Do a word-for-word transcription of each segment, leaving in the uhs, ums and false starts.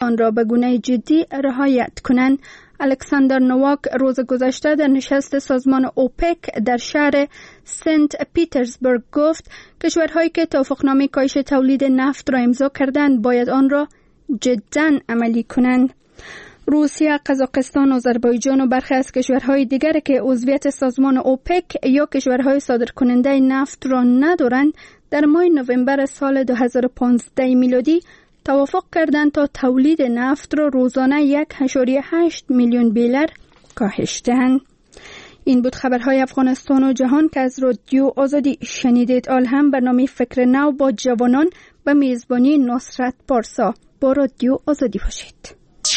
آن را به گونه جدی رعایت کنند. الکساندر نوواک روز گذشته در نشست سازمان اوپک در شهر سنت پیترزبورگ گفت کشورهایی که توافقنامه کاهش تولید نفت را امضا کردند باید آن را جداً عملی کنند. روسیه، قزاقستان، آذربایجان و برخی از کشورهای دیگر که عضویت سازمان اوپک یا کشورهای صادرکننده نفت را ندارند در ماه نوامبر سال دو هزار و پانزده میلادی توافق کردند تا تولید نفت را روزانه یک و هشت میلیون بیلر کاهش دهند. این بود خبرهای افغانستان و جهان که از رادیو آزادی شنیدید. آل هم برنامه فکر نو با جوانان به میزبانی نصرت پارسا. با رادیو آزادی باشید.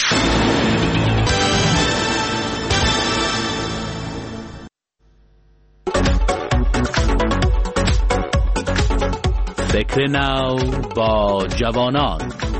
فکر نو با جوانان.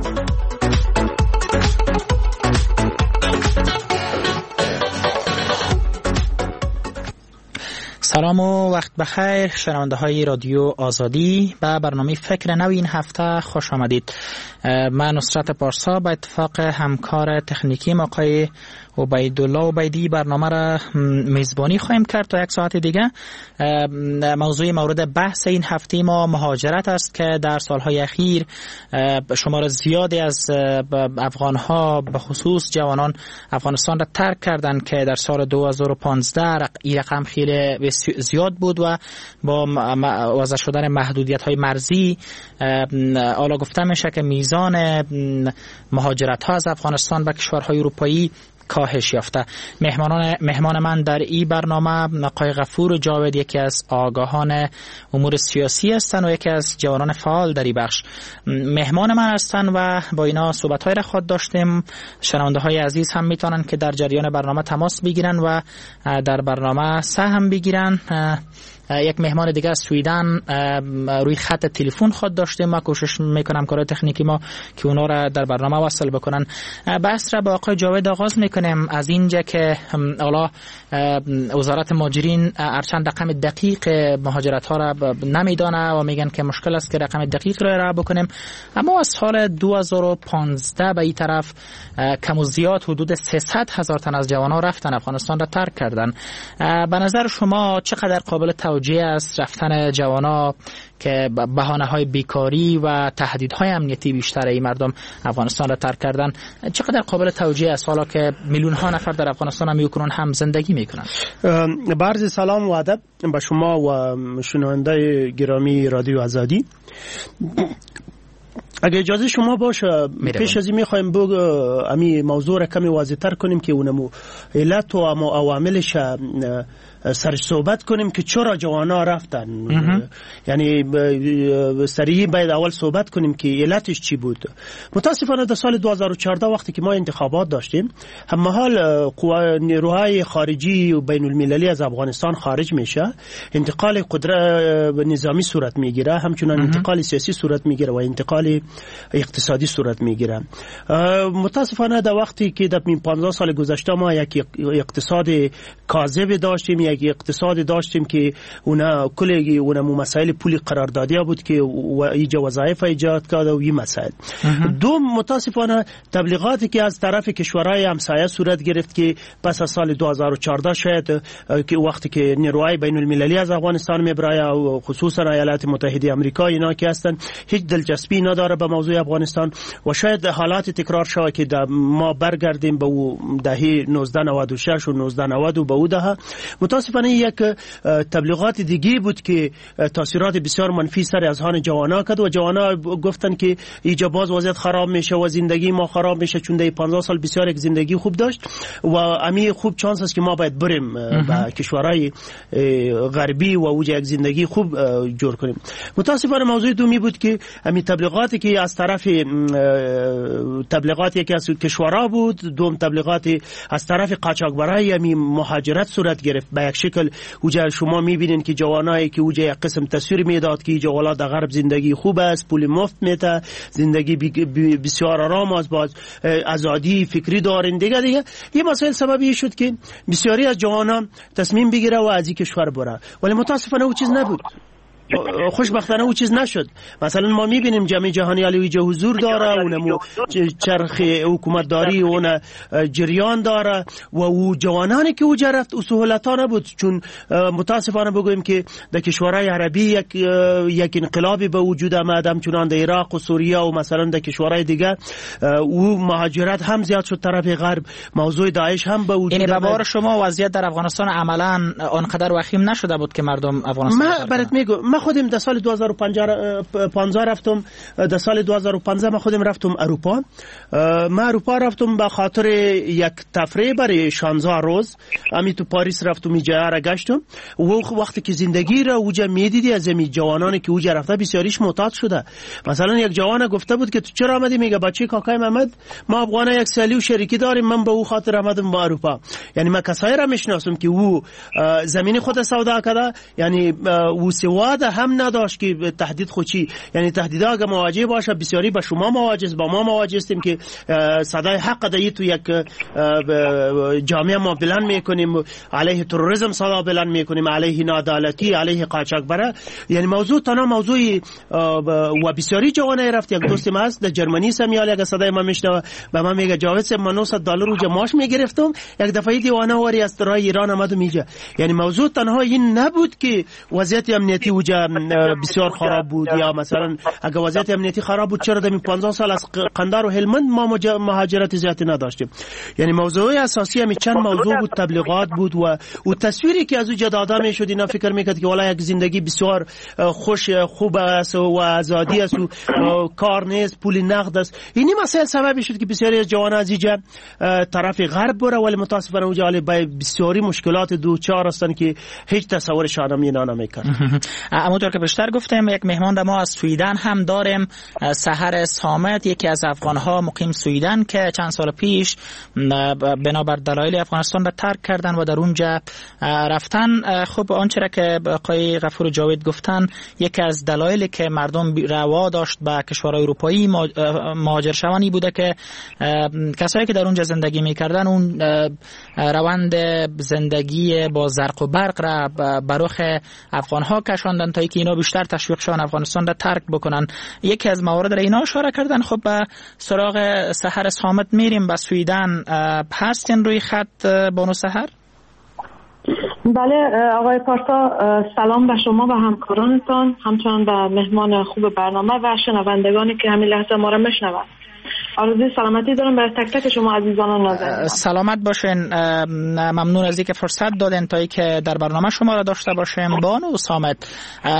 سلام و وقت بخیر شنونده های رادیو آزادی. به برنامه فکر نو این هفته خوش آمدید. من نصرت پارسا به اتفاق همکار تکنیکی آقای عبیدالله عبیدی برنامه را میزبانی خواهیم کرد تا یک ساعت دیگه. موضوع مورد بحث این هفته ما مهاجرت است که در سالهای اخیر شمار زیادی از افغانها به خصوص جوانان افغانستان را ترک کردند که در سال دو هزار و پانزده این رقم خیلی زیاد بود و با وضع شدن محدودیت های مرزی حالا گفته میشه که میزان مهاجرت ها از افغانستان به کشورهای اروپایی کاهش یافته. مهمانان مهمان من در این برنامه آقای غفور جاوید، یکی از آگاهان امور سیاسی هستند و یکی از جوانان فعال در این بخش مهمان من هستند و با اینا صحبت‌های را خود داشتیم. شنونده‌های عزیز هم میتونن که در جریان برنامه تماس بگیرن و در برنامه سهم بگیرن. یک مهمان دیگه از سویدن روی خط تلفن خود داشتیم. ما کوشش میکنم کار تکنیکی ما که اونا را در برنامه وصل بکنن. بحث را با آقای جاوید آغاز میکنیم از اینجا که حالا وزارت مهاجرین هرچند رقم دقیق مهاجرت ها را نمیدانه و میگن که مشکل است که رقم دقیق را ارائه بکنیم، اما از سال دو هزار و پانزده به این طرف کم و زیاد حدود سیصد هزار تن از جوانان رفتن افغانستان را ترک کردن. به نظر شما چقدر قابل توجیه است رفتن جوانا که بهانه‌های بیکاری و تهدیدهای امنیتی بیشتر این مردم افغانستان را ترک کردن چقدر قابل توجیه است، حالا که میلیون ها نفر در افغانستان هم میکنن هم زندگی میکنن؟ عرض سلام و ادب به شما و شنونده گرامی رادیو آزادی. اگه اجازه شما باشه پیش از این میخوایم بگو امی موضوع را کمی واضح تر کنیم که اونمو علت و عواملش سر صحبت کنیم که چرا جوانا رفتن. یعنی سریع باید اول صحبت کنیم که علتش چی بود. متاسفانه در سال دو هزار و چهارده وقتی که ما انتخابات داشتیم، هم محال نیروهای خارجی و بین المللی از افغانستان خارج میشه، انتقال قدرت نظامی صورت میگیره، همچنان انتقال سیاسی صورت میگیره و انتقال اقتصادی صورت میگیره. متاسفانه در وقتی که در پانزده سال گذشته ما یک اقتصاد کاذب داشتیم، یک اقتصاد داشتیم که اونا کلی اونا مسائل پولی قراردادی بود که ایجا وظایف ایجاد کرد و این مسائل. دو متاسفانه تبلیغاتی که از طرف کشورهای همسایه صورت گرفت که پس از سال دو هزار و چهارده شاید که وقتی که نیروهای بین المللی از افغانستان میبره و خصوصا ایالات متحده آمریکا اینا که هستن هیچ دلچسپی نداره به موضوع افغانستان و شاید حالات تکرار شود که ما برگردیم به دهه نوزده نود و شش و نوزده نود و به او دهه. متاسفانه یک تبلیغات دیگه بود که تاثیرات بسیار منفی سر اذهان جوانا کرد و جوانا گفتن که اینجا باز وضعیت خراب میشه و زندگی ما خراب میشه، چون در پانزده سال بسیار یک زندگی خوب داشت و امی خوب چانس است که ما باید بریم به کشورهای غربی و اوج یک زندگی خوب جور کنیم. متاسفانه موضوع دومی بود که امی تبلیغاتی که از طرف تبلیغاتی که از کشورها بود، دوم تبلیغاتی از طرف قاچاقبرای امی مهاجرت صورت گرفت. به یک شکل اوجا شما میبینین که جوانایی که اوجا یک قسم تصویر میداد که جوالا در غرب زندگی خوب است، پول مفت میته، زندگی بسیار آرام است، باز آزادی فکری دارن دیگه دیگه. این مسائل سببی شد که بسیاری از جوانان تصمیم بگیره و از این کشور بره، ولی متاسفانه او چیز نبود. خوشبختانه او چیز نشد. مثلا ما میبینیم جامعه جهانی علیه حضور داره، اونمو چرخ حکومت داری اون جریان داره و او جوانانی که او رفت سهولتا نبود، چون متاسفانه بگویم که در کشورهای عربی یک یک انقلابی به وجود آمد، چون در عراق و سوریه و مثلا در کشورهای دیگه او مهاجرت هم زیاد شد طرف غرب، موضوع داعش هم به وجود آمد. یعنی به باور شما وضعیت در افغانستان عملا آنقدر وخیم نشده بود که مردم افغانستان ما برات میگم، ما خودم در سال دو هزار و پانزده رفتم، در سال دو هزار و پانزده ما خودم رفتم اروپا. ما اروپا رفتم به خاطر یک تفریح برای شانزده روز، امی تو پاریس رفتم، اینجا را گشتم و وقتی که زندگی را اوجا میدیدی از می جوانانی که اوجا رفته بسیاریش معتاد شده. مثلا یک جوان گفته بود که تو چرا آمدی؟ میگه بچه کاکای محمد ما افغان یک سالی و شریکی داریم، من به او خاطر آمدم به اروپا. یعنی ما کسایی را میشناسم که او زمین خود سودا کرده، یعنی او سواد هم نداشت که تهدید خودی، یعنی تهدیدا اگه مواجه باشه بسیاری به شما مواجه، با ما مواجه هستیم که صدای حق دایی تو یک جامعه ما بلند میکنیم، علیه تروریسم صدا بلند میکنیم، علیه ناعدالتی، علیه قاچاقبره. یعنی موضوع تنها موضوع و بسیاری جوانای رفت. یک دوست ما هست در جرمنی سمیال اگه صدای ما میشنوه به من میگه جاوید صاحب من نهصد دلار رو ماش میگرفتم، یک دفعه دیوانه واری از راه ایران آمد و میگه. یعنی موضوع تنها این نبود که وضعیت امنیتی وجا بسیار خراب بود، یا مثلا اگه وضعیت امنیتی خراب بود چرا در پانزده سال از قندار و هلمند ما مهاجرت زیادی نداشتیم. یعنی موضوع اساسی همین چند موضوع بود، تبلیغات بود و و تصویری که از او داده میشد، اینا فکر میکرد که والا یک زندگی بسیار خوش خوب است و آزادی است و کار نیست، پول نقد است. اینی مسائل سبب شد که بسیاری از جوانان از اینجا طرف غرب بره، ولی متاسفانه اونجا بسیاری مشکلات دوچار هستن که هیچ تصورش آدم اینا نمیکنه. همونطور که بیشتر گفتم یک مهمان ما از سویدن هم داریم، سحر صامت، یکی از افغان‌ها مقیم سویدن که چند سال پیش بنابر دلایل افغانستان را ترک کردن و در اونجا رفتن. خب آنچه را که آقای غفور جاوید گفتن، یکی از دلایلی که مردم روا داشت به کشورهای اروپایی مهاجر شوانی بوده که کسایی که در اونجا زندگی میکردن اون روند زندگی با زرق و برق را بروخ افغان‌ها کشاندن تا اینکه اینا بیشتر تشویق شون افغانستان را ترک بکنن. یکی از موارد را اینا اشاره کردن. خب به سراغ سحر صامت میریم. به سویدن هستین روی خط بانو سحر؟ بله آقای پارسا، سلام به شما و همکارانتان، همچنان به مهمان خوب برنامه و شنوندگانی که همین لحظه ما را میشنوند. آرزوی سلامتی دارم برای تک تک شما عزیزان و نازنینان. سلامت باشین. ممنون از اینکه فرصت دادین تا اینکه در برنامه شما را داشته باشیم. بانو صامت،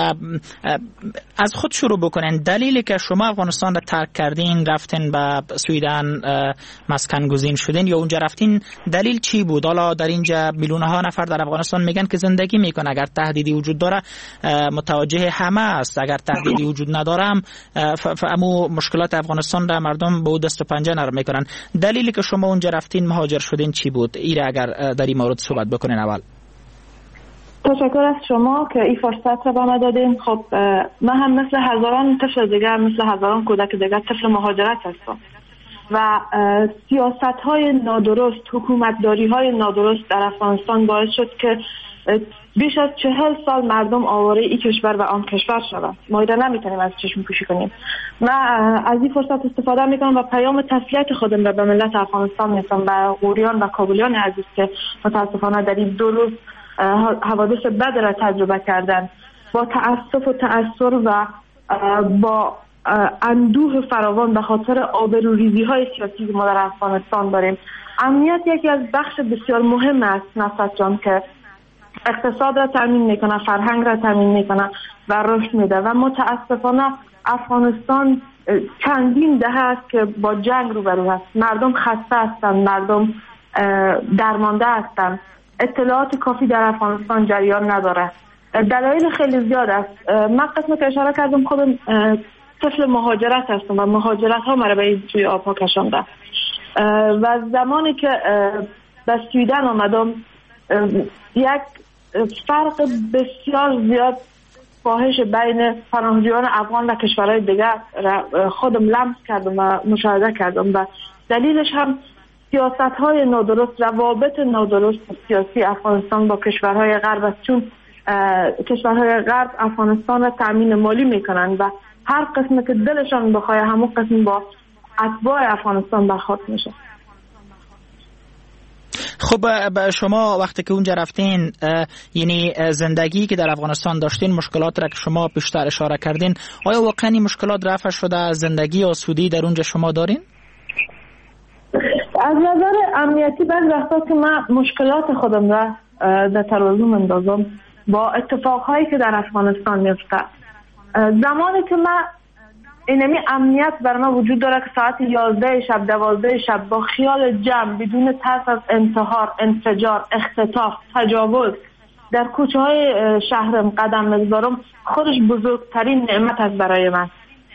از خود شروع بکنین. دلیلی که شما افغانستان را ترک کردین رفتین به سویدن مسکن گزین شدین یا اونجا رفتین، دلیل چی بود؟ حالا در اینجا میلیون ها نفر در افغانستان میگن که زندگی میکنه، اگر تهدیدی وجود داره متوجه همه است، اگر تهدیدی وجود نداره هم فهمو مشکلات افغانستان را مردم به دست و پنجه نرم میکنن. دلیلی که شما اونجا رفتین مهاجر شدین چی بود؟ ایره اگر در این مورد صحبت بکنین اول. تشکر از شما که این فرصت را به من دادین. خب من هم مثل هزاران طفل دیگر، مثل هزاران کودک دیگر طفل مهاجرت هستم و سیاست های نادرست، حکومتداری های نادرست در افغانستان باعث شد که بیش از چهل سال مردم آواره این کشور و آن کشور شدن. ما اینا نمیتونیم از چشم پوشی کنیم. من از این فرصت استفاده میکنم و پیام تسلیت خودم را به ملت افغانستان میرسونم، به غوریان و کابلیان عزیز که متاسفانه در این دو روز حوادث بد را تجربه کردن. با تأسف و تأثر و با اندوه فراوان به خاطر آبروریزی های سیاسی که ما در افغانستان داریم. امنیت یکی از بخش بسیار مهم است نصرت جان که اقتصاد را تامین میکنه، فرهنگ را تامین میکنه و رشد میده و متاسفانه افغانستان چندین دهه است که با جنگ روبرو است. مردم خسته هستند، مردم درمانده هستند، اطلاعات کافی در افغانستان جریان نداره. دلایل خیلی زیاد است. من قسمت که اشاره کردم خودم طفل مهاجرت هستم و مهاجرت ها مرا به این سوی آبها کشانده و زمانی که به سویدن آمدم یک فرق بسیار زیاد فاحش بین پناهجویان افغان و کشورهای دیگر خودم لمس کردم و مشاهده کردم و دلیلش هم سیاست های نادرست، روابط نادرست سیاسی افغانستان با کشورهای غرب است. چون کشورهای غرب افغانستان را تامین مالی میکنن و هر قسم که دلشان بخواه همون قسم با اتباع افغانستان برخورد میشه. خب شما وقتی که اونجا رفتین، یعنی زندگی که در افغانستان داشتین، مشکلات را که شما بیشتر اشاره کردین، آیا واقعا این مشکلات رفع شده؟ زندگی آسودی در اونجا شما دارین؟ از نظر امنیتی بعضی وقتا که من مشکلات خودم را در ترازو مندازم با اتفاقهایی که در افغانستان میفته. زمانی که من اینمی امنیت بر ما وجود داره که ساعت یازده شب دوازده شب با خیال جمع بدون ترس از انتحار، انفجار، اختطاف، تجاوز در کوچه های شهرم قدم بگذارم، خودش بزرگترین نعمت است برای من.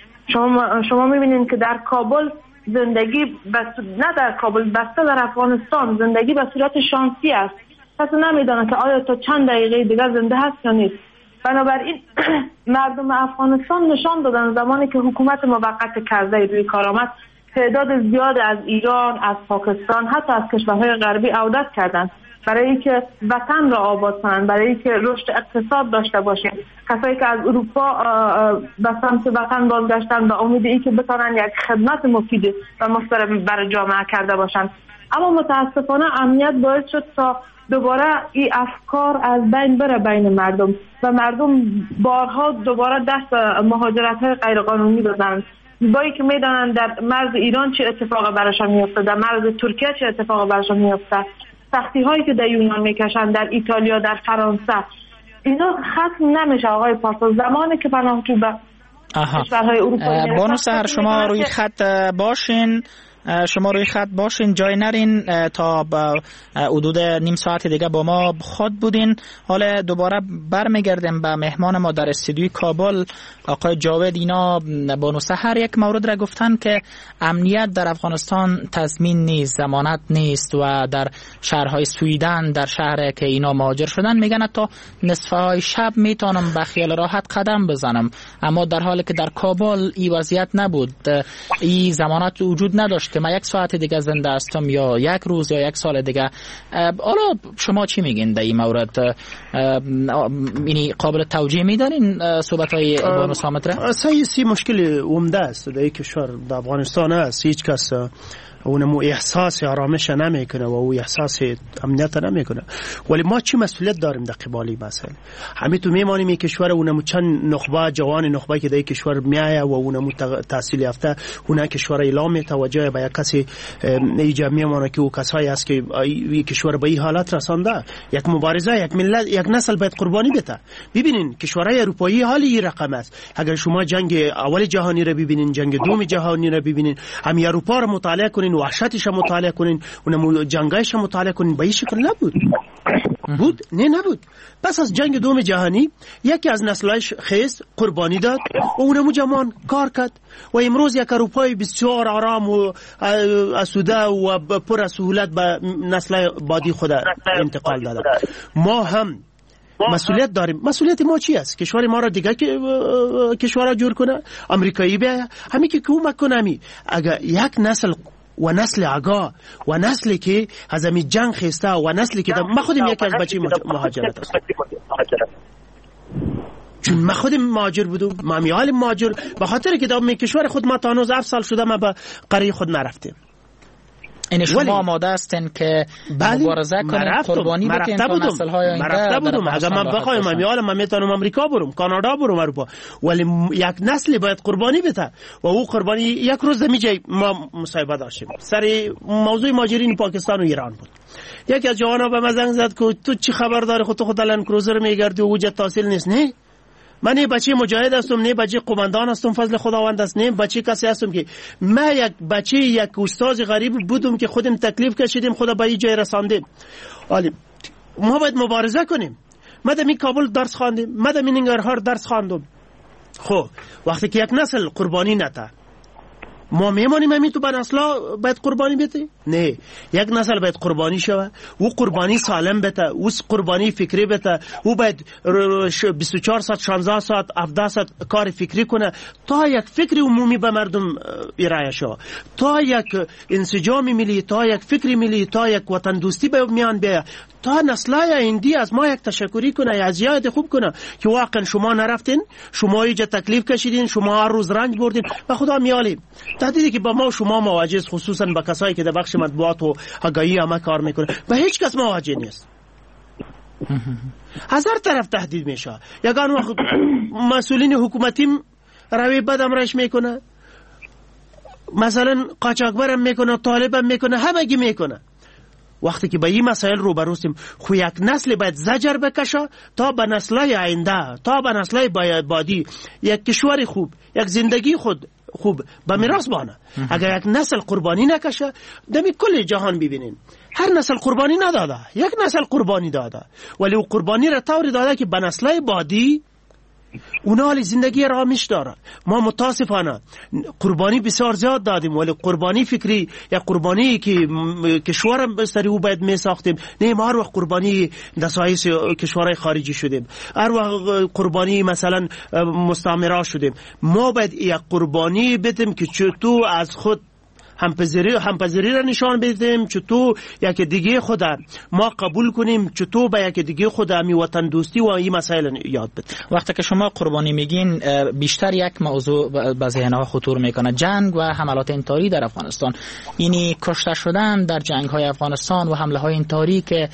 شما شما میبینید که در کابل زندگی بس... نه در کابل بسته در افغانستان زندگی به صورت شانسی است. کسی نمیدونه که آیا تا چند دقیقه دیگر زنده هست یا نیست. بنابراین مردم افغانستان نشان دادن زمانی که حکومت موقت کرده روی کار آمد، تعداد زیاد از ایران، از پاکستان، حتی از کشورهای غربی عودت کردند برای اینکه وطن را آباد کنند، برای اینکه رشد اقتصاد داشته باشیم. کسایی که از اروپا به سمت وطن بازگشتن با امید اینکه بتونن یک خدمت مفید و محترم برای جامعه کرده باشند. اما متاسفانه امنیت باعث شد تا دوباره این افکار از بین بره بین مردم و مردم بارها دوباره دست مهاجرت های غیرقانونی دادن. بایی که میدانن در مرز ایران چه اتفاق براشون میفته، در مرز ترکیه چه اتفاق براشون میفته، سختی هایی که در یونان میکشن، در ایتالیا، در فرانسه، اینا ختم نمیشه آقای پاسا. زمانی که پناهجو به کشورهای اروپایی بانو سحر شما روی خط باشین، شما روی خط باشین، جای نرین تا حدود نیم ساعت دیگه با ما خود بودین. حالا دوباره برمیگردیم به مهمان ما در استودیوی کابل، آقای جاوید. اینا بانو سحر یک مورد را گفتن که امنیت در افغانستان تضمین نیست، ضمانت نیست و در شهرهای سویدن، در شهر که اینا مهاجر شدن، میگن تا نصف های شب میتونم به خیال راحت قدم بزنم، اما در حالی که در کابل این وضعیت نبود، این ضمانت وجود نداشت. من یک ساعت دیگه زنده هستم یا یک روز یا یک سال دیگه. حالا شما چی میگین در این مورد؟ یعنی قابل توجیه میدارین صحبت های بانو صامت را؟ سیاسی مشکل عمده است در کشور در افغانستان است. هیچ کس اونمو احساس آرامش نمیکنه و او احساس امنیت نمیکنه. ولی ما چی مسئولیت داریم در قبال این مسئله؟ همین تو میمانیم این کشور، اونمو چند نخبه جوان نخبه که در کشور میایه و اونمو تحصیل یافته، اونها کشور اعلام میتوجه به یک کسی ایجا میمانه که او کسایی است که این کشور به این حالت رسانده. یک مبارزه، یک ملت، یک نسل باید قربانی بده. ببینین کشورهای اروپایی حالی این رقم است. اگر شما جنگ اول جهانی را ببینین، جنگ دوم جهانی را ببینین، همین اروپا را مطالعه کنین، وحشتش رو مطالعه کنین، اونم جنگایش رو مطالعه کنین، به این شکل نبود. بود؟ نه نبود. پس از جنگ دوم جهانی یکی از نسلایش خیز قربانی داد و اونم جوان کار کرد و امروز یک اروپای بسیار آرام و آسوده و پر از سهولت به نسل بعدی خود انتقال داده. ما هم مسئولیت داریم. مسئولیت ما چی است؟ کشور ما را دیگه که کشورها جور کنه، امریکایی بیاید، همین که کمک کنه. می اگر یک نسل و نسل آگاه و نسلی که از همین جنگ خسته و نسلی که من خودم یکی از بچه مهاجرت هستم، چون من خودم مهاجر بودم، ما میال مهاجر به خاطر که در کشور خود ما تا هنوز هفت سال شده ما به قریه خود نرفتیم. این شما آماده هستین که مبارزه کنید، قربانی بدین تا نسل‌های آینده بودم. اگر من بخوایم من میالم، من میتونم امریکا برم، کانادا برم، اروپا، ولی یک نسل باید قربانی بده و او قربانی یک روز میجای. ما مصاحبه داشتیم سر موضوع مهاجرین پاکستان و ایران بود. یکی از جوانا به من زنگ زد که تو چی خبر داری؟ خود تو خود لند کروزر میگردی و وجه تحصیل نیست؟ نه، من نه بچه مجاهد هستم، نه بچه قماندان هستم، فضل خداوند است، نه بچه کسی هستم که من یک بچه یک استاد غریب بودم که خودم تکلیف کشیدیم، خدا به این جای رساندیم. ولی ما باید مبارزه کنیم. ما در این کابل درس خواندیم، ما در این ننگرهار درس خواندم. خب وقتی که یک نسل قربانی نده، ما میمانیم همین تو به نسلا باید قربانی بده؟ نه، یک نسل باید قربانی شوه، او قربانی سالم بده، او قربانی فکری بده، او باید بیست و چهار ساعت شانزده ساعت هفده ساعت کار فکری کنه تا یک فکر عمومی به مردم ارائه شوه، تا یک انسجام ملی، تا یک فکر ملی، تا یک وطن دوستی به میان بیاید، تا نسل‌های آینده از ما یک تشکری کنه، از یاد خوب کنه که واقعا شما نرفتین، شما اینجا تکلیف کشیدین، شما هر روز رنج بردین و خدا میالیم. تهدیدی که با ما و شما مواجه، خصوصا با کسایی که در بخش مطبوعات و آگاهی همه کار میکنه، به هیچ کس مواجه نیست. از هر طرف تهدید میشه. یگان وقت مسئولین حکومتیم روی بدم رش میکنه، مثلا قاچاقبرم میکنه، طالبم میکنه، همگی میکنه. وقتی که با این مسائل روبروستیم، خو یک نسل باید زجر بکشه تا به نسل‌های آینده، تا به نسل‌های بعدی یک کشور خوب، یک زندگی خود خوب به میراث بانه. اگر یک نسل قربانی نکشه، دمی کل جهان ببینین هر نسل قربانی نداده، یک نسل قربانی داده، ولی او قربانی را طوری داده که به نسل‌های بعدی اونا حالی زندگی رامیش داره. ما متاسفانه قربانی بسیار زیاد دادیم، ولی قربانی فکری یا قربانی که کشورم بستری او باید می ساختیم، نه ما هر وقت قربانی دسایس کشورهای خارجی شدیم، هر وقت قربانی مثلا مستعمره شدیم. ما باید یک قربانی بدیم که چطور از خود همپذیری همپذیری را نشان بدیم، چطور یک دیگه خود ما قبول کنیم، چطور به یک دیگه خود می وطن دوستی و این مسائل یاد بدیم. وقتی که شما قربانی میگین، بیشتر یک موضوع به ذهن‌ها خطور میکنه، جنگ و حملات انتحاری در افغانستان. یعنی کشته شدن در جنگ‌های افغانستان و حمله‌های انتحاری که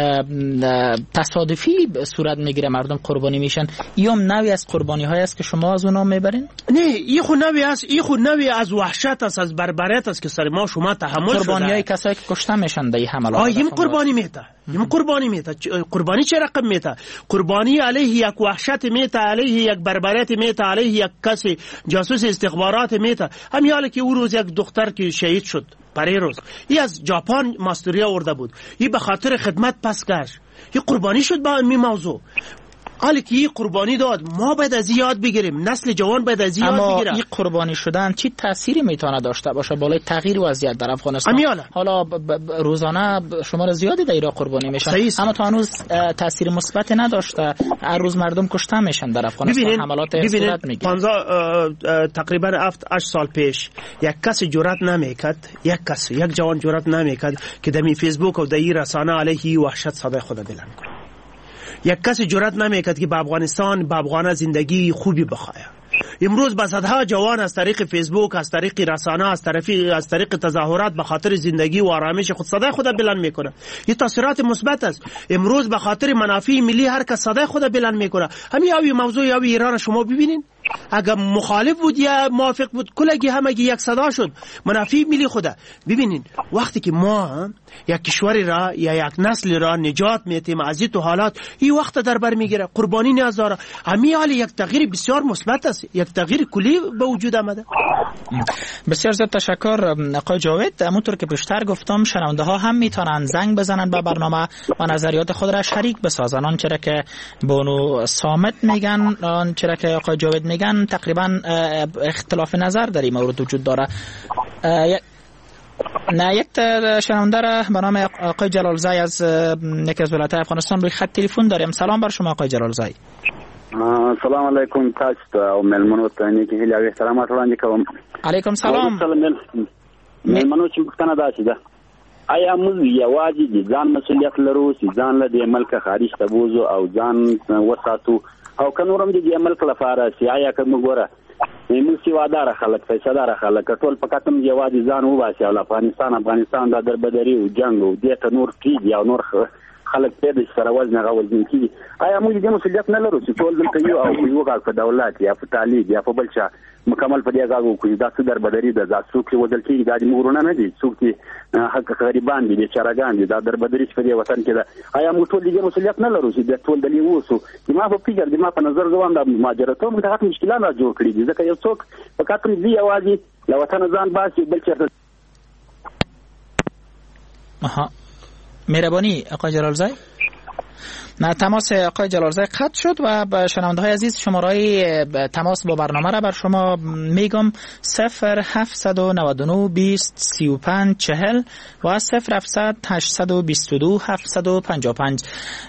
تصادفی صورت میگیره، مردم قربانی میشن، یم نوعی از قربانی‌های است که شما از اونها میبرین؟ نه، این خود نوعی است، این خود نوعی از وحشت است، از بربریت است که سر ما شما تحمل شده. قربانیای کسایی که کشته میشن در این حملات. آ این قربانی میته، این قربانی میته. قربانی چه رقم میته؟ قربانی علیه یک وحشت میته، علیه یک بربریت میته، علیه یک کسی جاسوس استخبارات میته. همین حالی که او روز یک دختر که شهید شد پری روز، این از ژاپن ماستریا آورده بود، این به خاطر خدمت پس گشت، این قربانی شد با این موضوع. حالی که این قربانی داد، ما باید از این یاد بگیریم، نسل جوان باید از این یاد بگیره. اما این قربانی شدن چی تأثیری میتونه داشته باشه بالای تغییر وضعیت در افغانستان؟ امیالا. حالا ب ب روزانه شمار زیادی در ایران قربانی میشن، اما تا هنوز تأثیر مثبت نداشته. هر روز مردم کشته میشن در افغانستان. ببینین، حملات صورت میگیره. پانزده تقریبا هفت هشت سال پیش یک کس جرأت نمیکرد، یک کس یک جوان جرأت نمیکرد که در فیسبوک و در رسانه علیه وحشت صدای خود بلند کنه. یک کسی جرأت نمیکرد که به افغانستان، به افغان زندگی خوبی بخواه. امروز با صدها جوان از طریق فیسبوک، از طریق رسانه، از طریق از طریق تظاهرات به خاطر زندگی و آرامش خود صدای خود بلند میکنه. این تاثیرات مثبت است. امروز به خاطر منافع ملی هر کس صدای خود بلند میکنه. همین یاوی موضوع یاوی ایران شما ببینین، اگر مخالف بود یا موافق بود، کلگی همگی یک صدا شد. منافع ملی خود ببینین. وقتی که ما یک کشوری را یا یک نسل را نجات میتیم از این حالات، این وقت در بر میگیره، قربانی نیاز داره. همین حال یک تغییر بسیار مثبت است، یک تغییر کلی به وجود آمده. بسیار زیاد تشکر آقای جاوید. همونطور که پیشتر گفتم، شنونده ها هم میتونن زنگ بزنن به برنامه و نظریات خود را شریک بسازن. آنچه را که بونو صامت میگن، آنچه را که آقای جاوید میگن، تقریبا اختلاف نظر در این مورد وجود داره. نه، یک شنونده را به نام آقای جلالزی از یکی از ولایت‌های افغانستان روی خط تلفن داریم. سلام بر شما آقای جلالزی. سلام علیکم تاسو ته او ملمنو ته نیکی هیله او احترامات وړاندې کوم. علیکم سلام. ملمنو چې پوښتنه داسې ده، آیا موږ یوازې د ځان مسؤلیت لرو چې ځان له دې ملک خارج ته بوزو او ځان وساتو، او که نور هم د دې ملک لپاره چې آیا که موږ ګوره موږ سیواداره خلک، پیسهداره خلک، ټول په کتم یوازې ځان وباسي او افغانستان افغانستان د دربدري او جنګ او دې ته نور کېږي او نور خلک پیدا سره وزن غوځي کیږي. آیا موږ دې مسؤلیت نه لرو چې ټول دلته یو او یو غاړه په دولت یا په تعلیم یا په بل څه مکمل په دې غاړه کوي؟ دا څه دربدري ده، دا څوک چې ودل کېږي دا د مورونه نه دي، څوک چې حق غریبان دي، بیچارهګان دي، دا دربدري په دې وطن کې ده. آیا موږ ټول دې مسؤلیت نه لرو چې د ټول دلی ووسو؟ ما په فکر دې ما په نظر ځوان د مهاجرتو موږ هغه مشکلات را جوړ کړي دي، ځکه یو څوک په کاتم دی یوازې له وطن ځان باسي بل چېرته. آها، مهربانی آقای جلالزی. نه، تماس آقای جلالزی قطع شد و به شنونده های عزیز شماره تماس با برنامه را بر شما میگم: صفر هفتصد و نود و نه بیست سی و پنج چهل و صفر هفتصد هشتصد و بیست و دو هفتصد و پنجاه و پنج.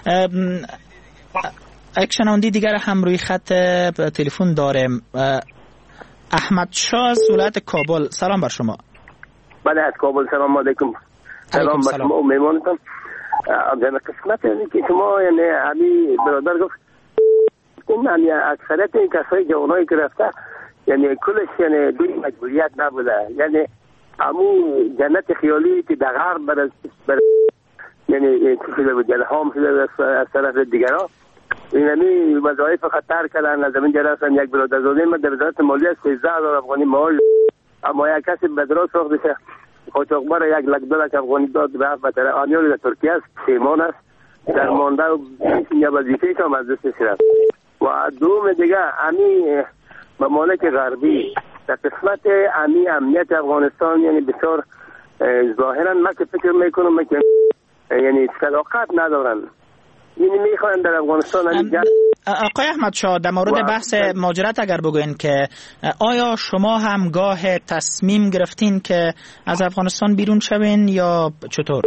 یک شنونده دیگر هم روی خط تلفن داریم، احمد شاه از ولایت کابل. سلام بر شما. بله، از کابل. سلام علیکم. سلام بر شما و میمانتان. یعنی قسمت اینه که شما یعنی همین برادر گفت یعنی اکثریت این کسایی جوانایی که رفته یعنی کلش یعنی دوی مجبوریت نبوده، یعنی همون جنت خیالی که در غرب بر بر یعنی چی شده بود الهام شده از طرف دیگران، اینمی وظایف خطر کردن. از این جلسه یک برادرزاده من در وزارت مالیه سیزده هزار افغانی معاش، اما یک کسی بدرا ساخته قاچاقبر یک لک دو لک افغانی داد به بطر آنیال در ترکیه است، پیمان است در مانده و یا وظیفه‌اش هم از دستش رفت. و دوم دیگه امی ممالک غربی در قسمت امی امنیت افغانستان یعنی بسیار ظاهرا من که فکر میکنم که یعنی صداقت ندارن، یعنی میخوان در افغانستان آقای احمد شاه در مورد بحث مهاجرت اگر بگوین که آیا شما هم گاه تصمیم گرفتین که از افغانستان بیرون شوین یا چطور؟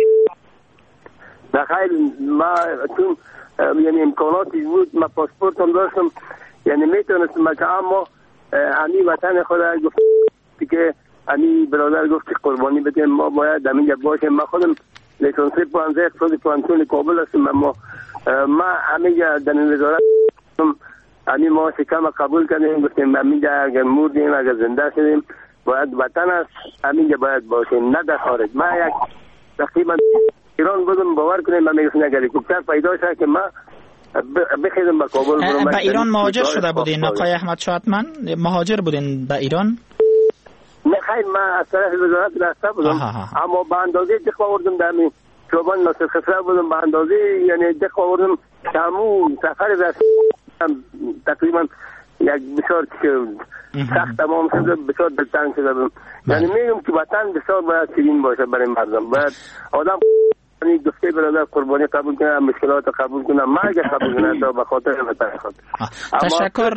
بخیر ما چون یعنی امکاناتی بود ما پاسپورت هم داشتم یعنی میتونستم که اما امی وطن خود گفت که امی برادر گفت که قربانی بدیم ما باید در اینجا باشیم. ما خودم لیسانسی پانزده اقتصادی پانتون کابل هستم، اما ما همینجا در این وزارت امی ما شکم قبول کردیم گفتیم همینجا اگر مردیم اگر زنده شدیم باید وطن است همینجا باید باشیم نه در خارج. ما یک تقریبا ایران بودم باور کنیم من میگفتم اگر هلیکوپتر پیدا شد که ما بخیدم با کابل برم. به ایران مهاجر شده بودین آقای احمد شاه؟ حتما مهاجر بودین به ایران؟ نه خیر ما از طرف وزارت رفته بودم اما به اندازه دخل آوردم در همین چوبان ناصر خسرو بودم به اندازه یعنی دخل آوردم که همون سفر رفتم تقریبا یک بسیار سخت تمام شده بسیار دلتنگ شده بودم. یعنی میگم که وطن بسیار باید شیرین باشه برای مردم، باید آدم یعنی گفته برادر قربانی قبول کنه مشکلات قبول کنه مرگ قبول کنه تا به خاطر وطن خود. تشکر.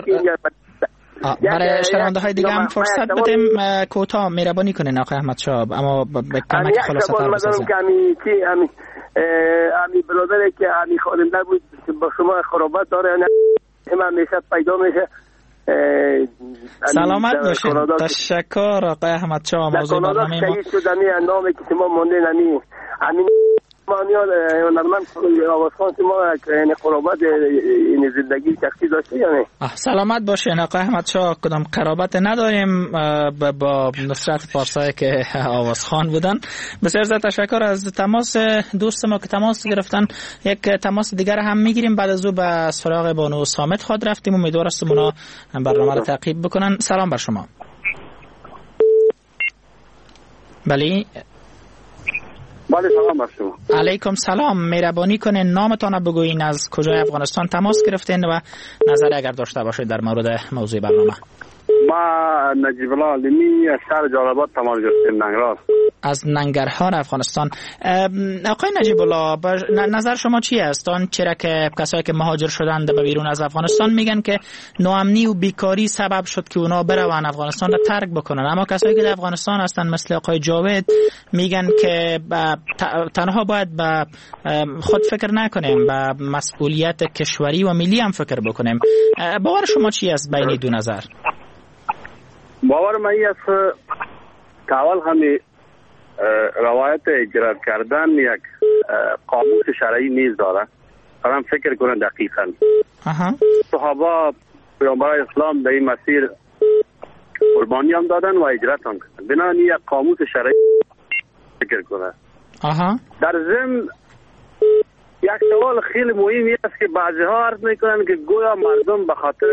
برای شنونده های دیگه هم فرصت بدیم کوتاه مهربانی کنین آقای احمد شاه، اما به کمک خلاصه تر بسازیم. امی چی امی امی برادری که امی خاننده بود با شما خرابات داره هم همیشه پیدا میشه. سلامت باشین. تشکر آقای احمد شاه. موضوع برنامه ما شهید شدنی نامی که شما موندین امی امی مانیال نرمن آوازخان شما یعنی قرابت این زندگی شخصی داشتی یا نه؟ سلامت باشین آقای احمد شاه. کدام قرابت نداریم با نصرت پارسایی که آوازخان بودن. بسیار زیاد تشکر از تماس دوست ما که تماس گرفتن. یک تماس دیگر هم میگیریم بعد از او به سراغ بانو صامت خود رفتیم. امیدوار هستم اونا برنامه رو تعقیب بکنن. سلام بر شما. بله بله سلام بر شما. علیکم سلام. مهربانی کنین نامتان بگوین، از کجای افغانستان تماس گرفتین و نظری اگر داشته باشید در مورد موضوع برنامه. ما نجیب الله علیمی از شهر جلال‌آباد تماس گرفتیم ننگرهار. از ننگرهار افغانستان. آقای نجیب الله نظر شما چی است؟ آن چرا که کسایی که مهاجر شدند به بیرون از افغانستان میگن که ناامنی و بیکاری سبب شد که اونا برون افغانستان را ترک بکنن، اما کسایی که در افغانستان هستند مثل آقای جاوید میگن که تنها باید به خود فکر نکنیم، به مسئولیت کشوری و ملی هم فکر بکنیم. باور شما چی است بین دو نظر؟ باور من است که اول همی روایت اجرا کردن یک قاموس شرعی نیز داره، فرام فکر کنن دقیقاً. صحابه پیامبر اسلام در این مسیر قربانی هم دادن و اجرات هم کردن، بنابراین یک قاموس شرعی فکر کنن. در ضمن یک سوال خیلی مهمی است که بعضی ها عرض میکنن که گویا مردم به خاطر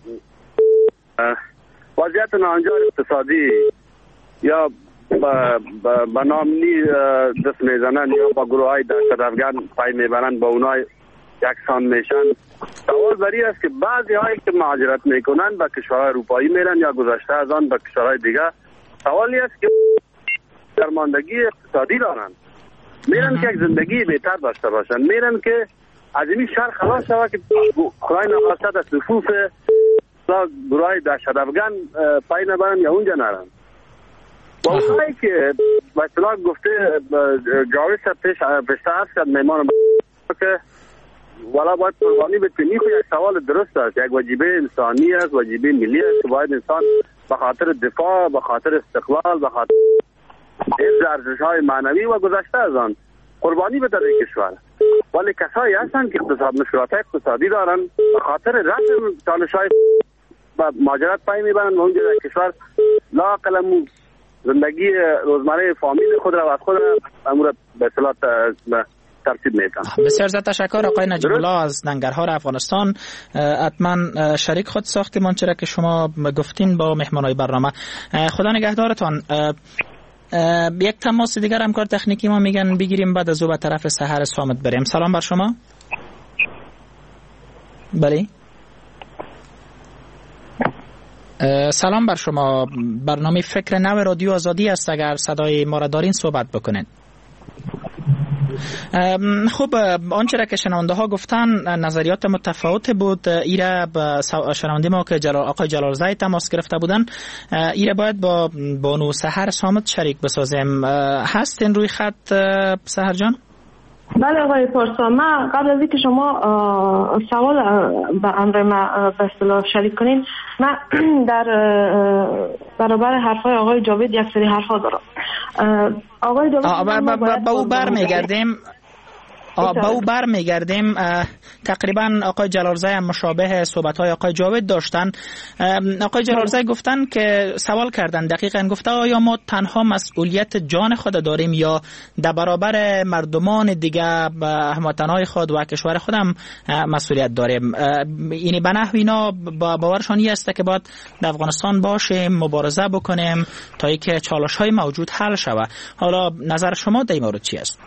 وضعیت ناهنجار اقتصادی یا به ناامنی دست میزنن یا با گروه های دهشت افغان پای میبرن با اونها یکسان میشن. سوال بری است که بعضی هایی که مهاجرت میکنن به کشورهای اروپایی میرن یا گذشته از آن به کشورهای دیگه، سوالی است که درماندگی اقتصادی دارن، میرن که یک زندگی بهتر داشته باشن، میرن که از این شر خلاص شود که خدای نخواسته در صفوف گروه های دهشت افغان پای نبرن یا اونجا نرن. با اونهایی که به اصطلاح گفته جاوید پیش پیشتر عرض کرد میمان که والا باید قربانی بتونی، خود یک سوال درست است، یک واجبه انسانی است، واجبه ملی است که باید انسان به خاطر دفاع، به خاطر استقلال، به خاطر حفظ ارزش‌های معنوی و گذشته از آن قربانی بده در کشور. ولی کسایی هستن که اقتصاد مشکلات اقتصادی دارن به خاطر رفع چالش‌های و مهاجرت پای میبرن و اونجا در کشور لااقل زندگی روزمره فامیل خود را و از خود را امور به اصطلاح ترتیب میدن. بسیار زیاد تشکر آقای نجیب الله از ننگرهار افغانستان. حتما شریک خود ساختمان چرا که شما گفتین با مهمانای برنامه. خدا نگهدارتان. یک تماس دیگر همکار تکنیکی ما میگن بگیریم بعد از او به طرف سحر صامت بریم. سلام بر شما. بله سلام بر شما. برنامه فکر نو رادیو آزادی است. اگر صدای ما را دارین صحبت بکنین. خب آنچه را که شنونده ها گفتن نظریات متفاوت بود. ایره با شنونده ما که جلال آقای جلالزاده تماس گرفته بودن، ایره باید با بانو سحر صامت شریک بسازیم. هستین روی خط سحر جان؟ بله آقای پارسا، من قبل از اینکه شما سوال به امر ما به اصطلاح شریک کنین، من در برابر حرفای آقای جاوید یک سری حرفا دارم. آقای جاوید با او برمیگردیم با او بر میگردیم. تقریبا آقای جلالزاده مشابه صحبت‌های آقای جاوید داشتن. آقای جلالزاده گفتن که سوال کردن، دقیقاً گفته آیا ما تنها مسئولیت جان خود داریم یا در برابر مردمان دیگه هموطنهای خود و کشور خودم مسئولیت داریم؟ یعنی به نحو اینا باورشان این است که باید در افغانستان باشیم، مبارزه بکنیم تا اینکه چالش‌های موجود حل شود. حالا نظر شما در این مورد چی است؟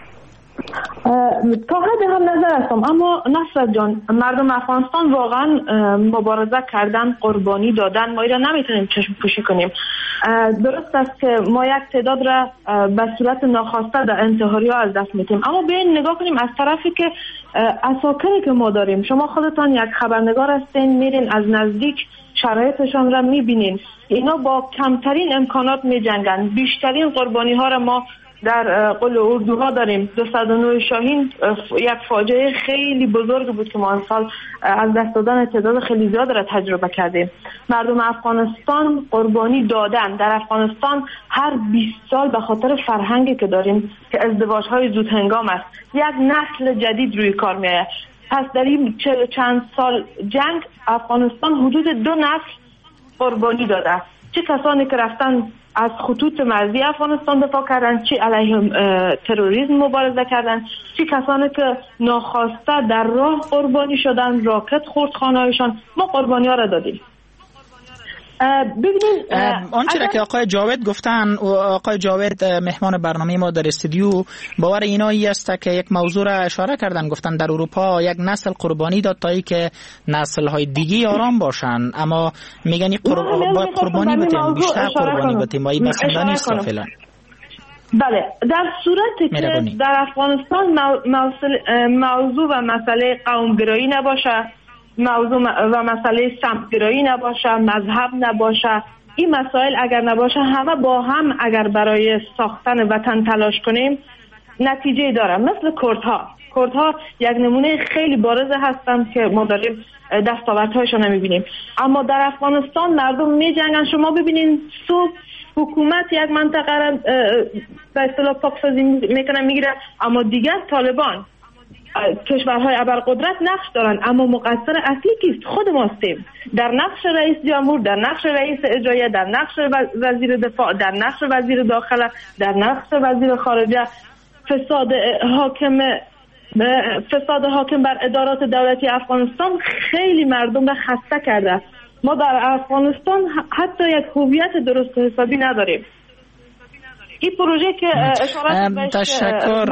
تا حد هم نظر هستم، اما نصرت جان، مردم افغانستان واقعا مبارزه کردن، قربانی دادن، ما ایران نمیتونیم چشم پوشی کنیم. درست است که ما یک تعداد را به صورت ناخواسته در انتحاری ها از دست میدیم، اما بیاین نگاه کنیم از طرفی که اساکری که ما داریم. شما خودتان یک خبرنگار هستین، میرین از نزدیک شرایطشان را میبینین. اینا با کمترین امکانات میجنگن. بیشترین قربانی ها را ما در قل اردوها داریم. دو صد و نه شاهین یک فاجعه خیلی بزرگ بود که ما امسال از دست دادن تعداد خیلی زیاد را تجربه کردیم. مردم افغانستان قربانی دادن. در افغانستان هر بیست سال به خاطر فرهنگی که داریم که ازدواج‌های زود هنگام است، یک نسل جدید روی کار میآید. پس در این چهل چند سال جنگ افغانستان حدود دو نسل قربانی داده. چه کسانی که رفتن از خطوط مرزی افغانستان دفاع کردن، چه علیه تروریسم مبارزه کردن، چه کسانی که ناخواسته در راه قربانی شدن، راکت خورد خانه‌هایشان. ما قربانی ها را دادیم. ببینید آنچه را که آقای جاوید گفتن، آقای جاوید مهمان برنامه ما در استودیو باور اینایی است که یک موضوع را اشاره کردن، گفتن در اروپا یک نسل قربانی داد تا ای که نسل های دیگه آرام باشن، اما میگن قرب... باید قربانی بتیم، بیشتر قربانی بتیم و این بسنده نیست فعلا. بله، در صورتی که در افغانستان موضوع و مسئله قومگرایی نباشه، موضوع و مسئله سمتگرایی نباشه، مذهب نباشه، این مسائل اگر نباشه، همه با هم اگر برای ساختن وطن تلاش کنیم نتیجه داره. مثل کردها کردها یک نمونه خیلی بارز هستن که ما داریم دستاوردهایشون رو میبینیم. اما در افغانستان مردم میجنگن. شما ببینین صبح حکومت یک منطقه را به اصطلاح پاکسازی میکنن میگیرن، اما دیگر طالبان کشورهای ابرقدرت نقش دارن، اما مقصر اصلی کیست؟ خود ماستیم. در نقش رئیس جمهور، در نقش رئیس اجرایی، در نقش وزیر دفاع، در نقش وزیر داخله، در نقش وزیر خارجه. فساد حاکم فساد حاکم بر ادارات دولتی افغانستان خیلی مردم را خسته کرده. ما در افغانستان حتی یک هویت درست حسابی نداریم. این پروژه که اشارات بهش تشکر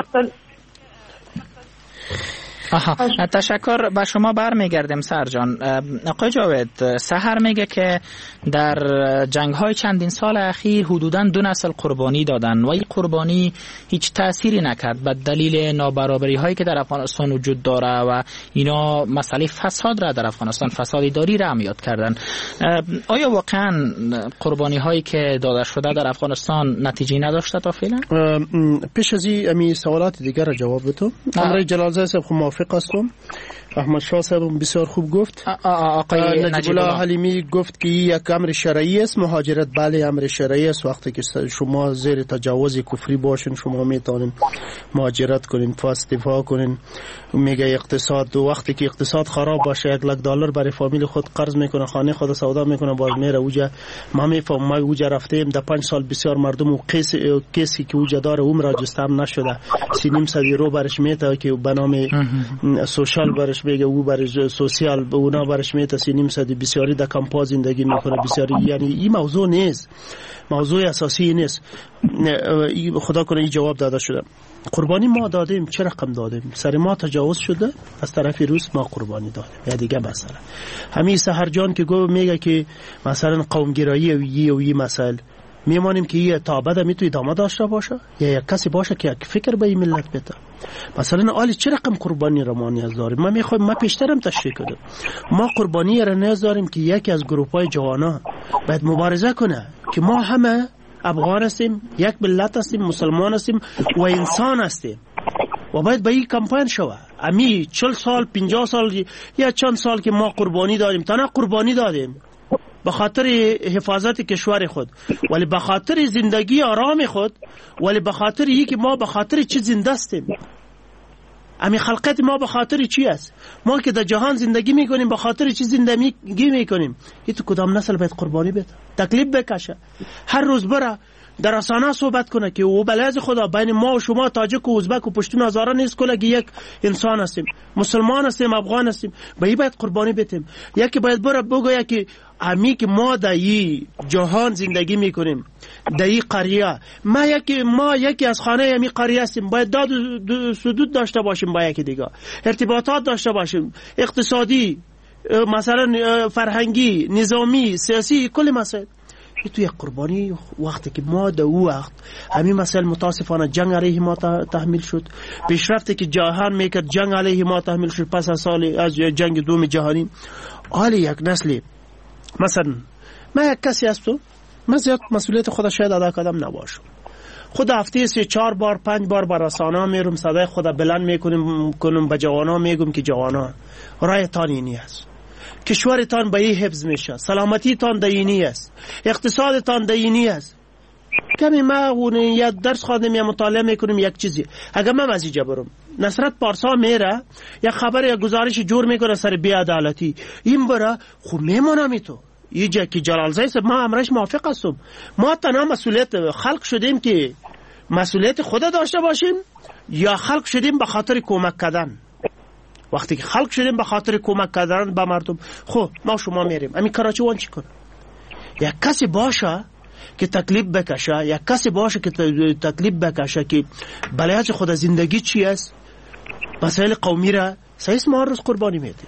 آها. تشکر. به شما برمیگردیم سرجان. آقای جاوید، سحر میگه که در جنگ های چندین سال اخیر حدوداً دو نسل قربانی دادن و این قربانی هیچ تأثیری نکرد به دلیل نابرابری هایی که در افغانستان وجود داره و اینا مسئله فساد را در افغانستان، فساد اداری را عمیاد کردن. آیا واقعا قربانی هایی که داده شده در افغانستان نتیجه نداشته تا فعلا؟ پیش از این امی سوالات دیگر را جواب بدم. امروز جلالزاده صاحب موافق هستم. احمد شاه صاحب بسیار خوب گفت. آقای نجیب الله حلیمی گفت که یک امر شرعی است. مهاجرت بله امر شرعی است. وقتی که شما زیر تجاوز کفری باشین شما میتونین مهاجرت کنین، فاست دفاع کنین. میگه اقتصاد، و وقتی که اقتصاد خراب باشه یک لک دلار برای فامیل خود قرض میکنه، خانه خود سودا میکنه، باز میره اوجا. ما میفهم ما اوجا رفتیم در پنج سال بسیار مردم و کیس کیسی که اوجا داره عمر راجستر نشده، سی نیم صدی رو برش میته که به نام سوشال برش میگه، او برش سوسیال به اونا برش میته سی نیم صدی. بسیاری در کمپا زندگی میکنه بسیاری. یعنی این موضوع نیست، موضوع اساسی نیست. خدا کنه این جواب داده شده. قربانی ما دادیم، چه رقم دادیم؟ سر ما تجاوز شده از طرف روس، ما قربانی دادیم. یا دیگه مسئله همین سحرجان که گفت میگه که مثلا قومگرایی و یی و یی مسائل، میمانیم که یه تابده میتونه ادامه داشته باشه یا یک کسی باشه که یک فکر به این ملت بده. مثلا آلی چه رقم قربانی را ما نیاز داریم؟ ما میخوایم، ما پیشترم تشریح کردم، ما قربانی را نیاز داریم که یکی از گروپای جوانا باید مبارزه کنه که ما همه افغان هستیم، یک ملت هستیم، مسلمان هستیم و انسان هستیم و باید به این کمپاین شوه. امی چل سال پنجاه سال یا چند سال که ما قربانی دادیم، تنها قربانی دادیم به خاطر حفاظت کشور خود، ولی به خاطر زندگی آرام خود، ولی به خاطر این که ما به خاطر چی زنده هستیم. امی خلقت ما به خاطر چی است؟ ما که در جهان زندگی میکنیم به خاطر چی زندگی میکنیم؟ این تو کدام نسل باید قربانی بده، تکلیف بکشه، هر روز بره در رسانه صحبت کنه که او بلاز خدا بین ما و شما تاجک و ازبک و پشتون هزاره نیست، کلا که یک انسان هستیم، مسلمان هستیم، افغان هستیم، به این باید قربانی بدیم. یکی باید بره بگه که امی که ما در این جهان زندگی میکنیم، در این قریه، ما یکی ما یکی از خانه امی قریه هستیم، باید داد و سدود داشته باشیم، با یکی دیگه ارتباطات داشته باشیم، اقتصادی، مثلا فرهنگی، نظامی، سیاسی، کل مسائل. این توی قربانی وقتی که ما در او وقت همین مسائل متاسفانه جنگ علیه ما تحمیل شد، پیشرفتی که جهان میکرد جنگ علیه ما تحمیل شد پس از سال از جنگ دوم جهانی. حالی یک نسلی مثلا ما یک کسی هستم، من زیاد مسئولیت خود شاید ادا کردم نباشم، خود هفته سه چهار بار پنج بار بر رسانه میرم، صدای خود بلند میکنم کنم به جوانا میگم که جوانا رای تان اینی است، کشورتان به این حفظ میشه، سلامتیتان دینی است، اقتصادتان دینی است. کمی ما اون یا درس خواندم یا مطالعه میکنم یک چیزی، اگر من از اینجا برم نصرت پارسا میره یا خبر یا گزارش جور میکنه سر بی‌عدالتی، این بره خب میمونم تو اینجا که جلال زاید ما امرش موافق هستم. ما تنها مسئولیت خلق شدیم که مسئولیت خود داشته باشیم یا خلق شدیم به خاطر کمک کردن؟ وقتی که خلق شدیم به خاطر کمک کردن به مردم، خب ما شما میریم امی کراچی وان چی کنه؟ یک کسی باشه که تکلیف بکشه، یک کسی باشه که تکلیف بکشه که بلایت خود زندگی چی است، مسائل قومی را سیس ما روز قربانی میدیم.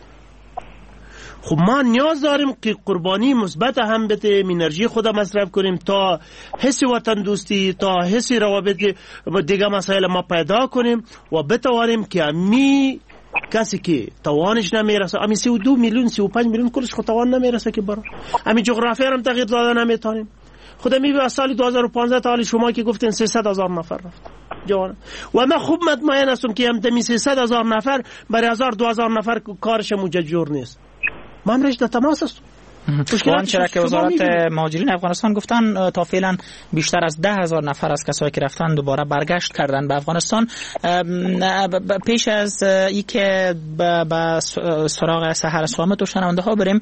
خب ما نیاز داریم که قربانی مثبت هم بدیم، انرژی خود مصرف کنیم تا حس وطن دوستی، تا حس روابط دیگه مسائل ما پیدا کنیم و بتوانیم که می کسی که توانش نمیرسه، امی سی و دو میلیون سی و پنج میلیون کلش خود توان نمیرسه که برا امی جغرافی هم تغییر داده نمیتونیم. خدا میبینه از سال دو هزار و پانزده تا حالی شما که گفتین سیصد هزار نفر رفت جوان و من خوب مطمئن هستم که هم دمی سیصد هزار نفر برای هزار دو هزار نفر کارش مججور نیست. ما همرش در تماس هستم. چرا که وزارت مهاجرین افغانستان گفتن تا فعلا بیشتر از ده هزار نفر از کسایی که رفتن دوباره برگشت کردن به افغانستان. پیش از ای که به سراغ سحر صامت و شنونده ها بریم،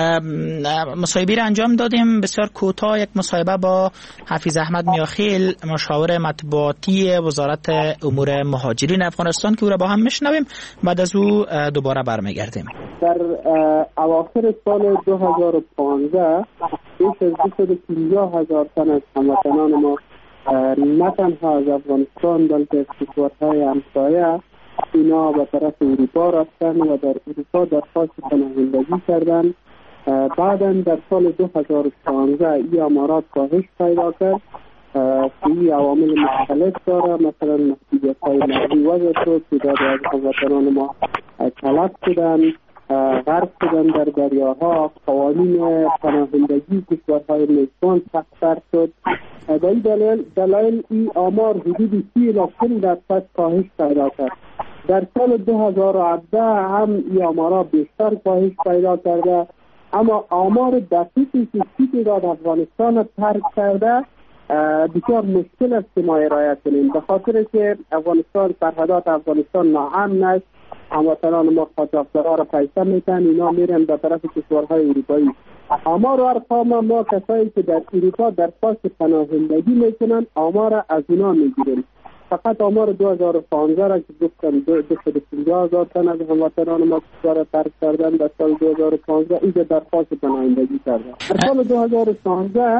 مصاحبه را انجام دادیم بسیار کوتاه، یک مصاحبه با حفیظ احمد میاخیل مشاور مطبوعاتی وزارت امور مهاجرین افغانستان که او را با هم میشنویم، بعد از او دوباره برمیگردیم. در اواخر سال دو هزار و پانزده بیش از دویست و پنجاه هزار تن از هموطنان ما نه تنها از افغانستان بلکه از کشورهای همسایه اینا به طرف اروپا رفتن و در اروپا درخواست پناهندگی کردن. بعدا در سال دو هزار و پانزده این امارات کاهش پیدا کرد که این عوامل مختلف داره، مثلا محدودیت های مالی وضع شد، تعدادی از هموطنان ما تلف شدن، غرق شدن در دریاها، قوانین پناهندگی کشورهای میزبان سخت‌تر شد. با این دلیل دلایل این آمار حدود سی الی چهل درصد کاهش پیدا کرد. در سال دو هزار و هفده هم این آمارا بیشتر کاهش پیدا کرده، اما آمار دقیقی که چی تعداد افغانستان را ترک کرده بسیار مشکل است که ما ارائه کنیم، به خاطر که افغانستان، سرحدات افغانستان ناامن است. هموطنان ما قاچاقچی‌ها را پیسه میتن، اینا میرن به طرف کشورهای اروپایی. آمار و ارقام ما کسایی که در اروپا درخواست پناهندگی میکنن آمار از اونا میگیریم. فقط آمار دو هزار و پانزده را که گفتم دویست و پنجاه هزار تن از هموطنان ما کشور را ترک کردن در سال دو هزار و پانزده اینجا درخواست پناهندگی کردن. در سال دو هزار و شانزده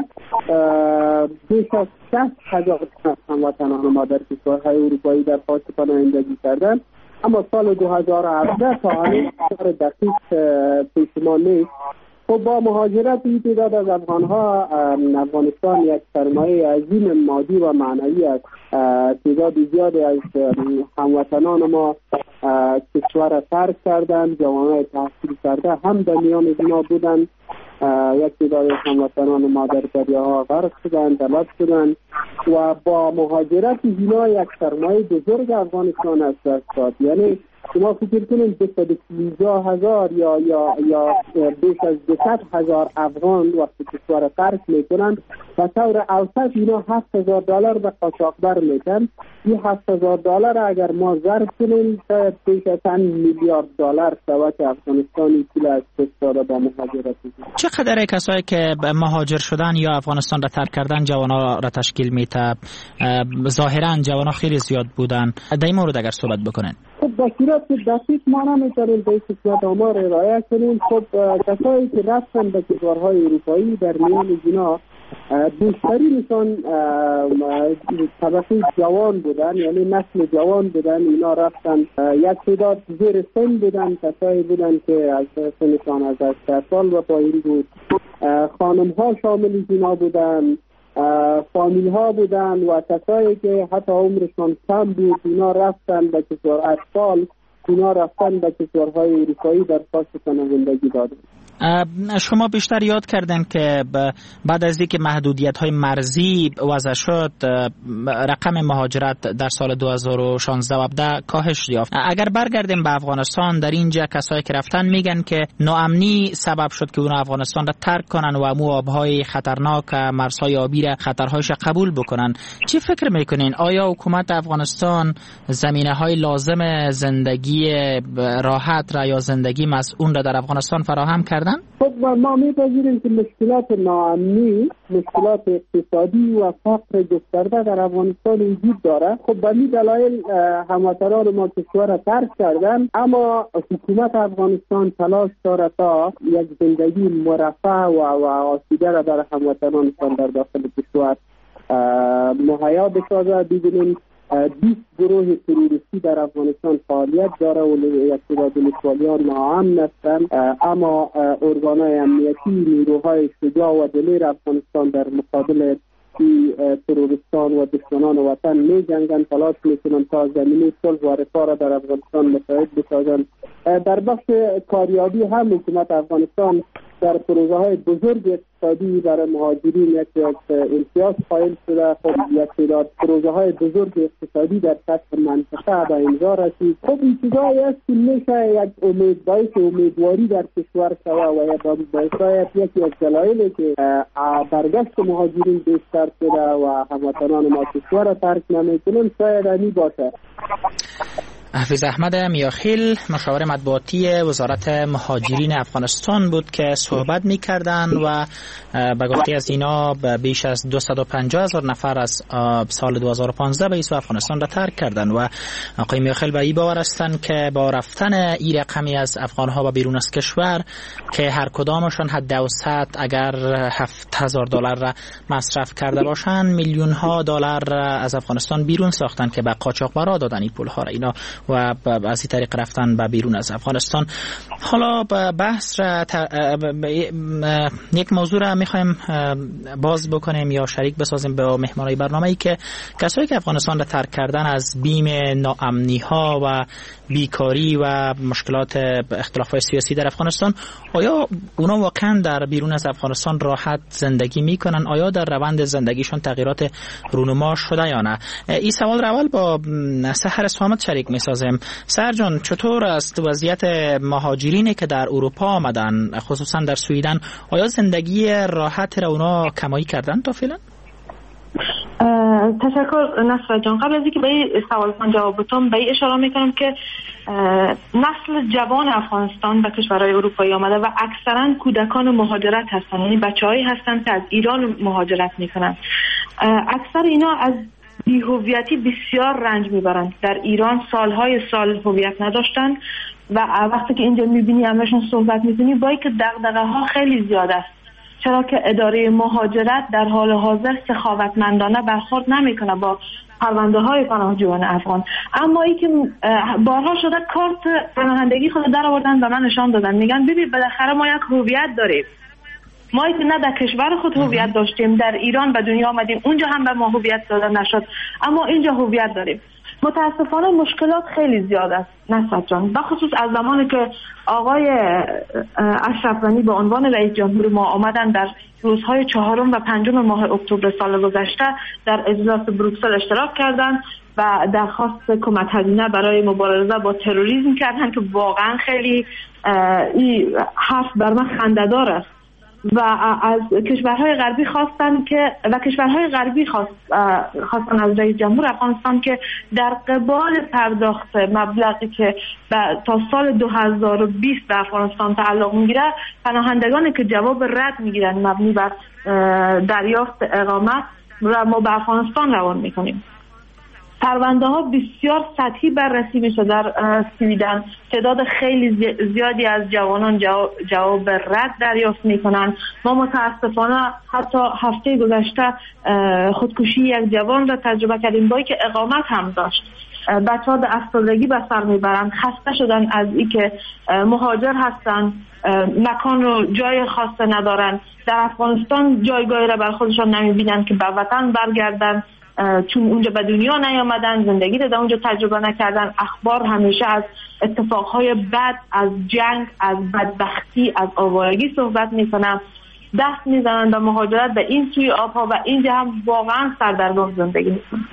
بیش از شصت هزار تن از هموطنان ما در کشورهای اروپایی درخواست پناهندگی کردن، اما سال دو هزار و هفده تا هنوز آمار دقیق پیش ما نیست. خب با مهاجرت این تعداد از افغانها، افغانستان یک سرمایه عظیم مادی و معنوی است. تعداد زیادی از هموطنان ما کشور را ترک کردند، جوانای تحصیل کرده هم در میان اینا بودند. یک تعداد از هموطنان ما در دریاها غرق شدند، تلف شدند و با مهاجرت اینا یک سرمایه بزرگ افغانستان از دست داد. یعنی شما فکر کنید بیست و پنجاه هزار یا یا یا بیش از دویست هزار افغان وقتی کشور را ترک میکنند و طور اوسط اینا هفت هزار دلار به قاچاقبر میتن. این هفت هزار دلار اگر ما ضرب کنیم شاید بیش از چند میلیارد دلار شود که افغانستانی پول از دست داده با مهاجرت. چقدر کسایی که مهاجر شدن یا افغانستان را ترک کردن جوانا را تشکیل میته؟ ظاهرا جوانا خیلی زیاد بودن. در این مورد اگر صحبت بکنن. خب بصیرت دقیق ما نمیتونیم به این آمار ارائه کنیم. خب کسایی که رفتن به کشورهای اروپایی در میان اینا بیشترینشان طبقه جوان بودن، یعنی نسل جوان بودن. اینا رفتن یک تعداد زیر سن بودن، کسایی بودن که از سنشان از هشتاد سال و پایین بود. خانم ها شامل اینا بودن، فامیل ها بودن و کسایی که حتی عمرشان کم بود اینا رفتن به کشور اطفال، اینا رفتن به کشورهای اروپایی درخواست پناهندگی دادن. شما بیشتر یاد کردن که بعد از اینکه محدودیت های مرزی وضع شد رقم مهاجرت در سال دو هزار و شانزده و هفده کاهش یافت. اگر برگردیم به افغانستان، در اینجا کسایی که رفتن میگن که ناامنی سبب شد که اون افغانستان را ترک کنن و مو آبهای خطرناک، مرزهای آبی را خطرهایش قبول بکنن. چی فکر میکنین؟ آیا حکومت افغانستان زمینه های لازم زندگی راحت را یا زندگی مسئول را در افغانستان فراهم کرد؟ خب ما می‌پذیریم که مشکلات ناامنی، مشکلات اقتصادی و فقر گسترده در افغانستان وجود داره. خب به این دلایل هموطنان ما کشور را ترک کردن، اما حکومت افغانستان تلاش داره تا یک زندگی مرفه و و آسوده را در هموطنانشان در داخل کشور مهیا بسازه. ببینیم بیست گروه تروریستی در افغانستان فعالیت داره و یک تعداد لیسوالیان ناامن هستند، اما ارگانهای امنیتی، نیروهای شجاع و دلیر افغانستان در مقابل تروریستان و دشمنان وطن می جنگن، تلاش میکنن تا زمینه صلح و رفاه را در افغانستان مساعد بسازن. در بخش کاریابی هم حکومت افغانستان در پروژه های بزرگ اقتصادی برای مهاجرین یک امتیاز قائل شده. خب یک تعداد پروژه های بزرگ اقتصادی در سطح منطقه به امضا رسید. خب این چیزایی است که میشه یک امید باعث امیدواری در کشور شود و یک باعث یکی از دلایلی که برگشت مهاجرین بیشتر شده و هموطنان ما کشور را ترک نمیکنن شاید همین باشه. حفیظ احمد میاخیل، مشاور مطبوعاتی وزارت مهاجرین افغانستان بود که صحبت می‌کردند و به گفته از اینا بیش از دویست و پنجاه هزار نفر از سال دو هزار و پانزده به ایسو افغانستان را ترک کردند و آقای میاخیل به این باور هستند که با رفتن این رقمی از افغان‌ها به بیرون از کشور که هر کدامشان حد اوسط اگر هفت هزار دلار را مصرف کرده باشند، میلیون ها دلار از افغانستان بیرون ساختند که به قاچاقبرا دادن این پول‌ها را اینا و از این طریق رفتن به بیرون از افغانستان. حالا بحث را یک موضوع را میخوایم باز بکنیم یا شریک بسازیم به مهمانای برنامه‌ای که کسایی که افغانستان را ترک کردن از بیم ناامنی ها و بیکاری و مشکلات اختلافات سیاسی در افغانستان، آیا اونا واقعا در بیرون از افغانستان راحت زندگی میکنن؟ آیا در روند زندگیشون تغییرات رونما شده یا نه؟ این سوال را اول با سحر اسلامت شریک میسازیم. میپردازیم. سرجان، چطور است وضعیت مهاجرینی که در اروپا آمدن، خصوصا در سویدن؟ آیا زندگی راحت را اونا کمایی کردن تا فعلا؟ تشکر نصر جان. قبل از اینکه به این سوالتان جواب بدم به این اشاره میکنم که نسل جوان افغانستان به کشورهای اروپایی آمده و اکثرا کودکان مهاجرت هستند، یعنی بچه‌هایی هستند که از ایران مهاجرت میکنند. اکثر اینا از بی‌هویتی بسیار رنج میبرند. در ایران سالهای سال هویت نداشتند و وقتی که اینجا میبینی همشون صحبت میکنی با اینکه دغدغه ها خیلی زیاد است، چرا که اداره مهاجرت در حال حاضر سخاوتمندانه برخورد نمیکنه با پرونده های پناهجویان افغان. اما ای که بارها شده کارت پناهندگی خود در آوردن و من نشان دادن، میگن ببین بالاخره ما یک هویت داریم، ما که نه در کشور خود هویت داشتیم، در ایران به دنیا آمدیم، اونجا هم به ما هویت داده نشد، اما اینجا هویت داریم. متاسفانه مشکلات خیلی زیاد است نصرت جان، بخصوص از زمانی که آقای اشرف غنی به عنوان رئیس جمهور ما آمدن در روزهای چهارم و پنجم ماه اکتبر سال گذشته در اجلاس بروکسل اشتراک کردند و درخواست کمک هزینه برای مبارزه با تروریسم کردند که واقعا خیلی این حرف بر من خنده‌دار است و از کشورهای غربی خواستن که و کشورهای غربی خواست خواستن از رئیس جمهور افغانستان که در قبال پرداخت مبلغی که تا سال دو هزار و بیست به افغانستان تعلق میگیره، پناهندگانی که جواب رد میگیرن مبنی بر دریافت اقامت را ما به افغانستان روان میکنیم. پرونده ها بسیار سطحی بررسی میشه در سویدن. تعداد خیلی زیادی از جوانان جواب رد دریافت میکنن. ما متاسفانه حتی هفته گذشته خودکشی یک جوان را تجربه کردیم با اینکه اقامت هم داشت. بچه ها به افسردگی به سر میبرن، خسته شدن از اینکه مهاجر هستن، مکان رو جای خاصه ندارن، در افغانستان جایگاهی را بر خودشان نمیبینن که به وطن برگردن، چون اونجا به دنیا نیامدن، زندگی رو در اونجا تجربه نکردن. اخبار همیشه از اتفاقهای بد، از جنگ، از بدبختی، از آوارگی صحبت میکنن. دست میزنن به مهاجرت به این سوی آبها و اینجا هم واقعا سردرگم زندگی میکنن.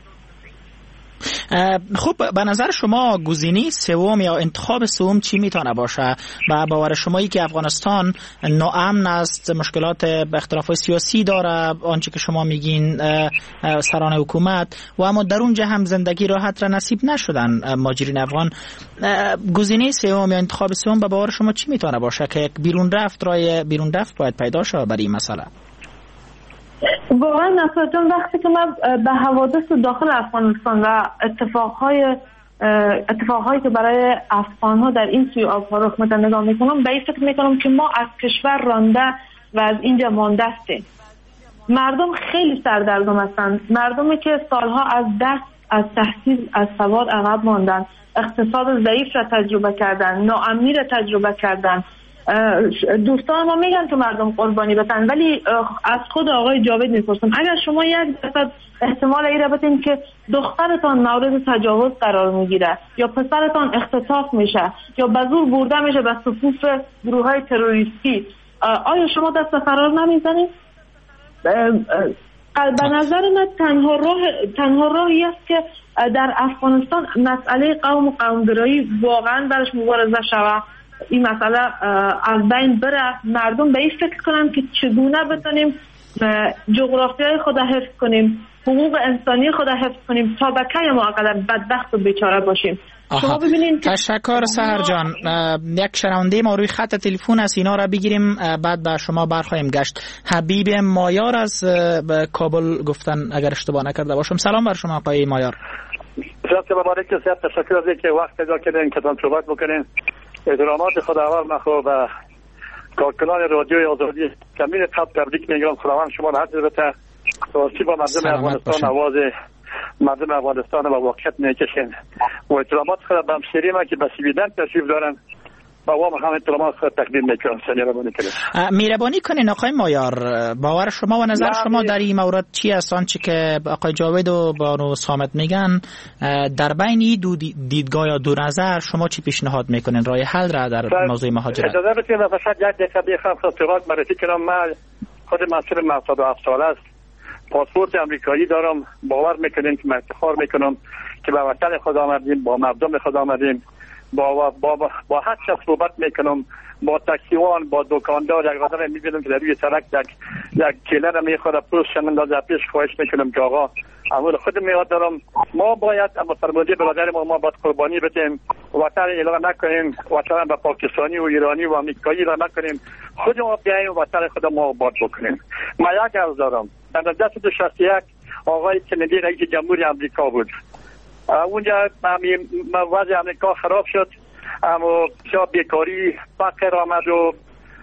خب به نظر شما گزینه سوم یا انتخاب سوم چی میتونه باشه؟ و باور شمایی که افغانستان ناامن است، مشکلات اختلافات سیاسی داره، آنچه که شما میگین سران حکومت، و اما در اونجا هم زندگی راحت را نصیب نشدن مهاجرین افغان، گزینه سوم یا انتخاب سوم به باور شما چی میتونه باشه که بیرون رفت رای بیرون رفت باید پیدا شه برای این مسئله؟ واقعا نصر جان، وقتی که من به حوادث داخل افغانستان و اتفاقهای اتفاقهایی که برای افغانها در این سوی آبها رخ میده نگاه میکنم، به این فکر میکنم که ما از کشور رانده و از اینجا مانده هستیم. مردم خیلی سردرگم هستند، مردمی که سالها از دست، از تحصیل، از سواد عقب ماندن، اقتصاد ضعیف را تجربه کردن، ناامنی را تجربه کردن. دوستان ما میگن که مردم قربانی بتن، ولی از خود آقای جاوید میپرسم اگر شما یک درصد احتمال ای را بتین که دخترتان مورد تجاوز قرار میگیره یا پسرتان اختطاف میشه یا به زور برده میشه به صفوف گروه های تروریستی، آیا شما دست فرار نمیزنید؟ به نظر من تنها راه تنها راهی است که در افغانستان مسئله قوم و قومگرایی واقعا برش مبارزه شود، این مسئله از بین بره، مردم به این فکر کنن که چگونه بتونیم جغرافیای خود حفظ کنیم، حقوق انسانی خود حفظ کنیم تا به کی ما اقدر بدبخت و بیچاره باشیم. شما ببینید. تشکر سحر جان. یک شنونده ما روی خط تلفن است، اینا را بگیریم بعد به شما برخواهیم گشت. حبیب مایار از کابل گفتن اگر اشتباه نکرده باشم. سلام بر شما آقای مایار. جناب مبارک سیاست، تشکر از اینکه وقت پیدا کردین که تان صحبت بکنین. احترامات خود اول مخو به کارکنان رادیوی آزادی کمیل قبل تبریک میگم. خداوند شما را حفظ بده، توصیف با مردم افغانستان آواز مردم افغانستان با واقعیت میکشین و احترامات خود به همشیری ما که به سویدن تشریف دارن با وام هم احترامات خود تقدیم میکنم. سلیمانی کنید میربانی کنین آقای مایار. باور شما و نظر شما در این مورد چی است؟ آنچه که آقای جاوید و بانو صامت میگن، در بین این دو دیدگاه یا دو نظر شما چی پیشنهاد میکنین راه حل را در موضوع مهاجرت؟ اجازه بدید من فقط یک دقیقه بخوام خدمت معرفی کنم. من خود مسئول هفتاد و هفت ساله است پاسپورت امریکایی دارم. باور میکنین که من افتخار میکنم که به وطن خود آمدیم، با مردم خود آمدیم، با با با, با هر کس صحبت میکنم، با تاکسیوان، با دکاندار. یک آدم میبینم که در روی سرک یک یک کیله رو میخوره، پوستش اندازه پیش، خواهش میکنم که آقا اول خودم میاد دارم. ما باید اما فرموده برادر ما ما باید قربانی بدیم، وطن اعلام نکنیم، وطن به پاکستانی و ایرانی و امریکایی را نکنیم، خود ما بیاییم وطن خود ما آباد بکنیم. ما یک عرض دارم، در هزار و نهصد و شصت و یک آقای کندی رئیس جمهوری امریکا بود. اونجا وضع امریکا خراب شد، اما بسیار بیکاری، فقر آمد و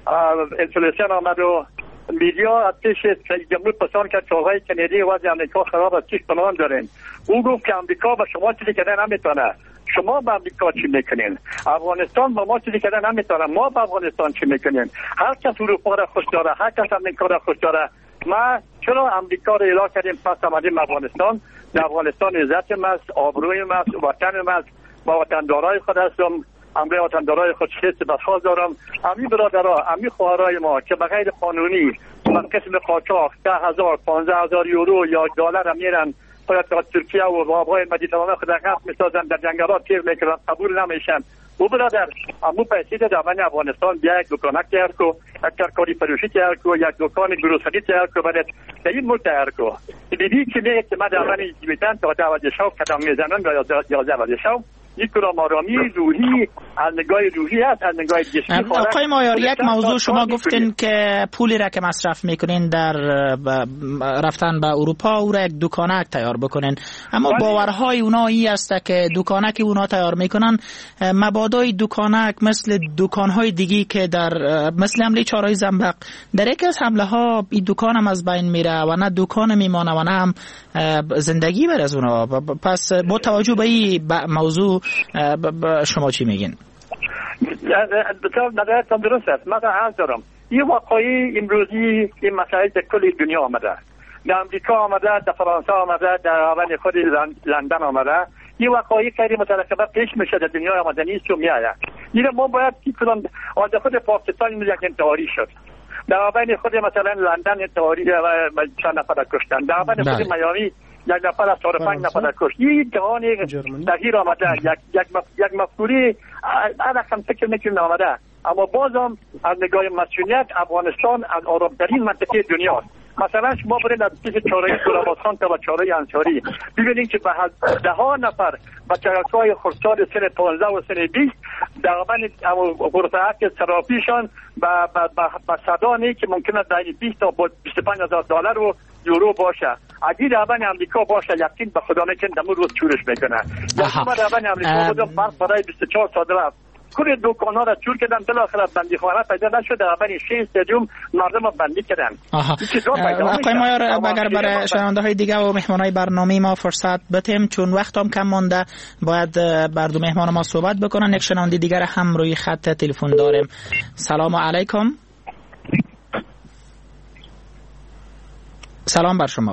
انفلیشن آمد و میدیا از پیش جمهور پسان کرد که آقای کندی وضع امریکا خراب است، چیز پنان دارین. او گفت که امریکا به شما چیزی کردن نمیتونه، شما به امریکا چی میکنین؟ افغانستان با ما چیزی کردن نمیتونه، ما به افغانستان چی میکنین؟ هر کس اروپا را خوش داره، هر کس امریکا را خوش داره. ما چرا امریکا را اعلام کردیم پس آمدیم افغانستان؟ در افغانستان عزت است، آبروی است، وطن است، با وطندارای خود هستم، امروی وطندارای خود حس بدخواست دارم. امی برادرها، امی خواهرای ما که بغیر قانونی و قسم قاچاق ده هزار پانزده هزار یورو یا دلار میرن باید تا ترکیه و آبهای مدیترانه خود غرق میسازن، در جنگلات تیر میکنن، قبول نمیشن. او برادر امو پیسی ده در افغانستان بیا یک دکانک تیار کو، یک ترکاری فروشی تیار کو، یک دکان گروسری تیار کو، بعد در این ملک تیار کو. دیدی که میگه که ما در من جیبتن تا دوازده شو کدام میزنن یا دوازده شو یک کلام آرامی روحی از نگاه روحی است، از نگاه جسمی. آقای مایار، یک موضوع شما گفتین که پولی را که مصرف میکنین در رفتن به اروپا او را یک دکانک تیار بکنین، اما باورهای اونا ای است که دکانک اونا تیار میکنن مبادای دکانک مثل دکانهای دیگی که در مثل حمله چهارراه زنبق در یک از حمله ها این دکان هم از بین میره و نه دکان میمانه و نه هم زندگی بر از اونا. پس با توجه به این موضوع شما چی میگین؟ بسیار نظرتان درست است. من عرض دارم این واقعی امروزی این مسائل در کل دنیا آمده، در امریکا آمده، در فرانسه آمده، در اول خود لندن آمده. این واقعی خیلی مترکبه پیش میشه در دنیا آمده نیست و میآید. این ما باید که کلان از خود پاکستان یک انتحاری شد، در اول خود مثلا لندن انتحاری و چند نفر کشتن، در اول خود میامی یک نفر از چهار پنج نفر کشت. این جهان تغییر آمده، یک یک یک مفکوری رقم فکر میکنیم آمده، اما بازم از نگاه مسئولیت افغانستان از آرامترین منطقه دنیا. مثلا شما برید از پیش چهارراه سلامتخان تا به چهارراه انصاری ببینید که به ده ها نفر بچه‌های خردسال سن پانزده و سن بیست دقیقاً غرفه صرافیشان به صدانی که ممکنه در بیست تا بیست و پنج هزار دلار و یورو باشه. اگه در امریکا باشه یقین به خدا میکنه دمون روز چورش میکنه. یا در امریکا بودم فرق برای بیست و چهار سال رفت، کل دکان‌ها را چور کردن، بالاخره بندی خانه پیدا نشد، اولین شش استادیوم مردم را بندی کردن. آقای مایار، اگر برای شنونده‌های دیگه و مهمانای برنامه ما فرصت بدیم چون وقت هم کم مونده باید بر دو مهمان ما صحبت بکنن. یک شنونده دیگر هم روی خط تلفن داریم. سلام علیکم. سلام بر شما.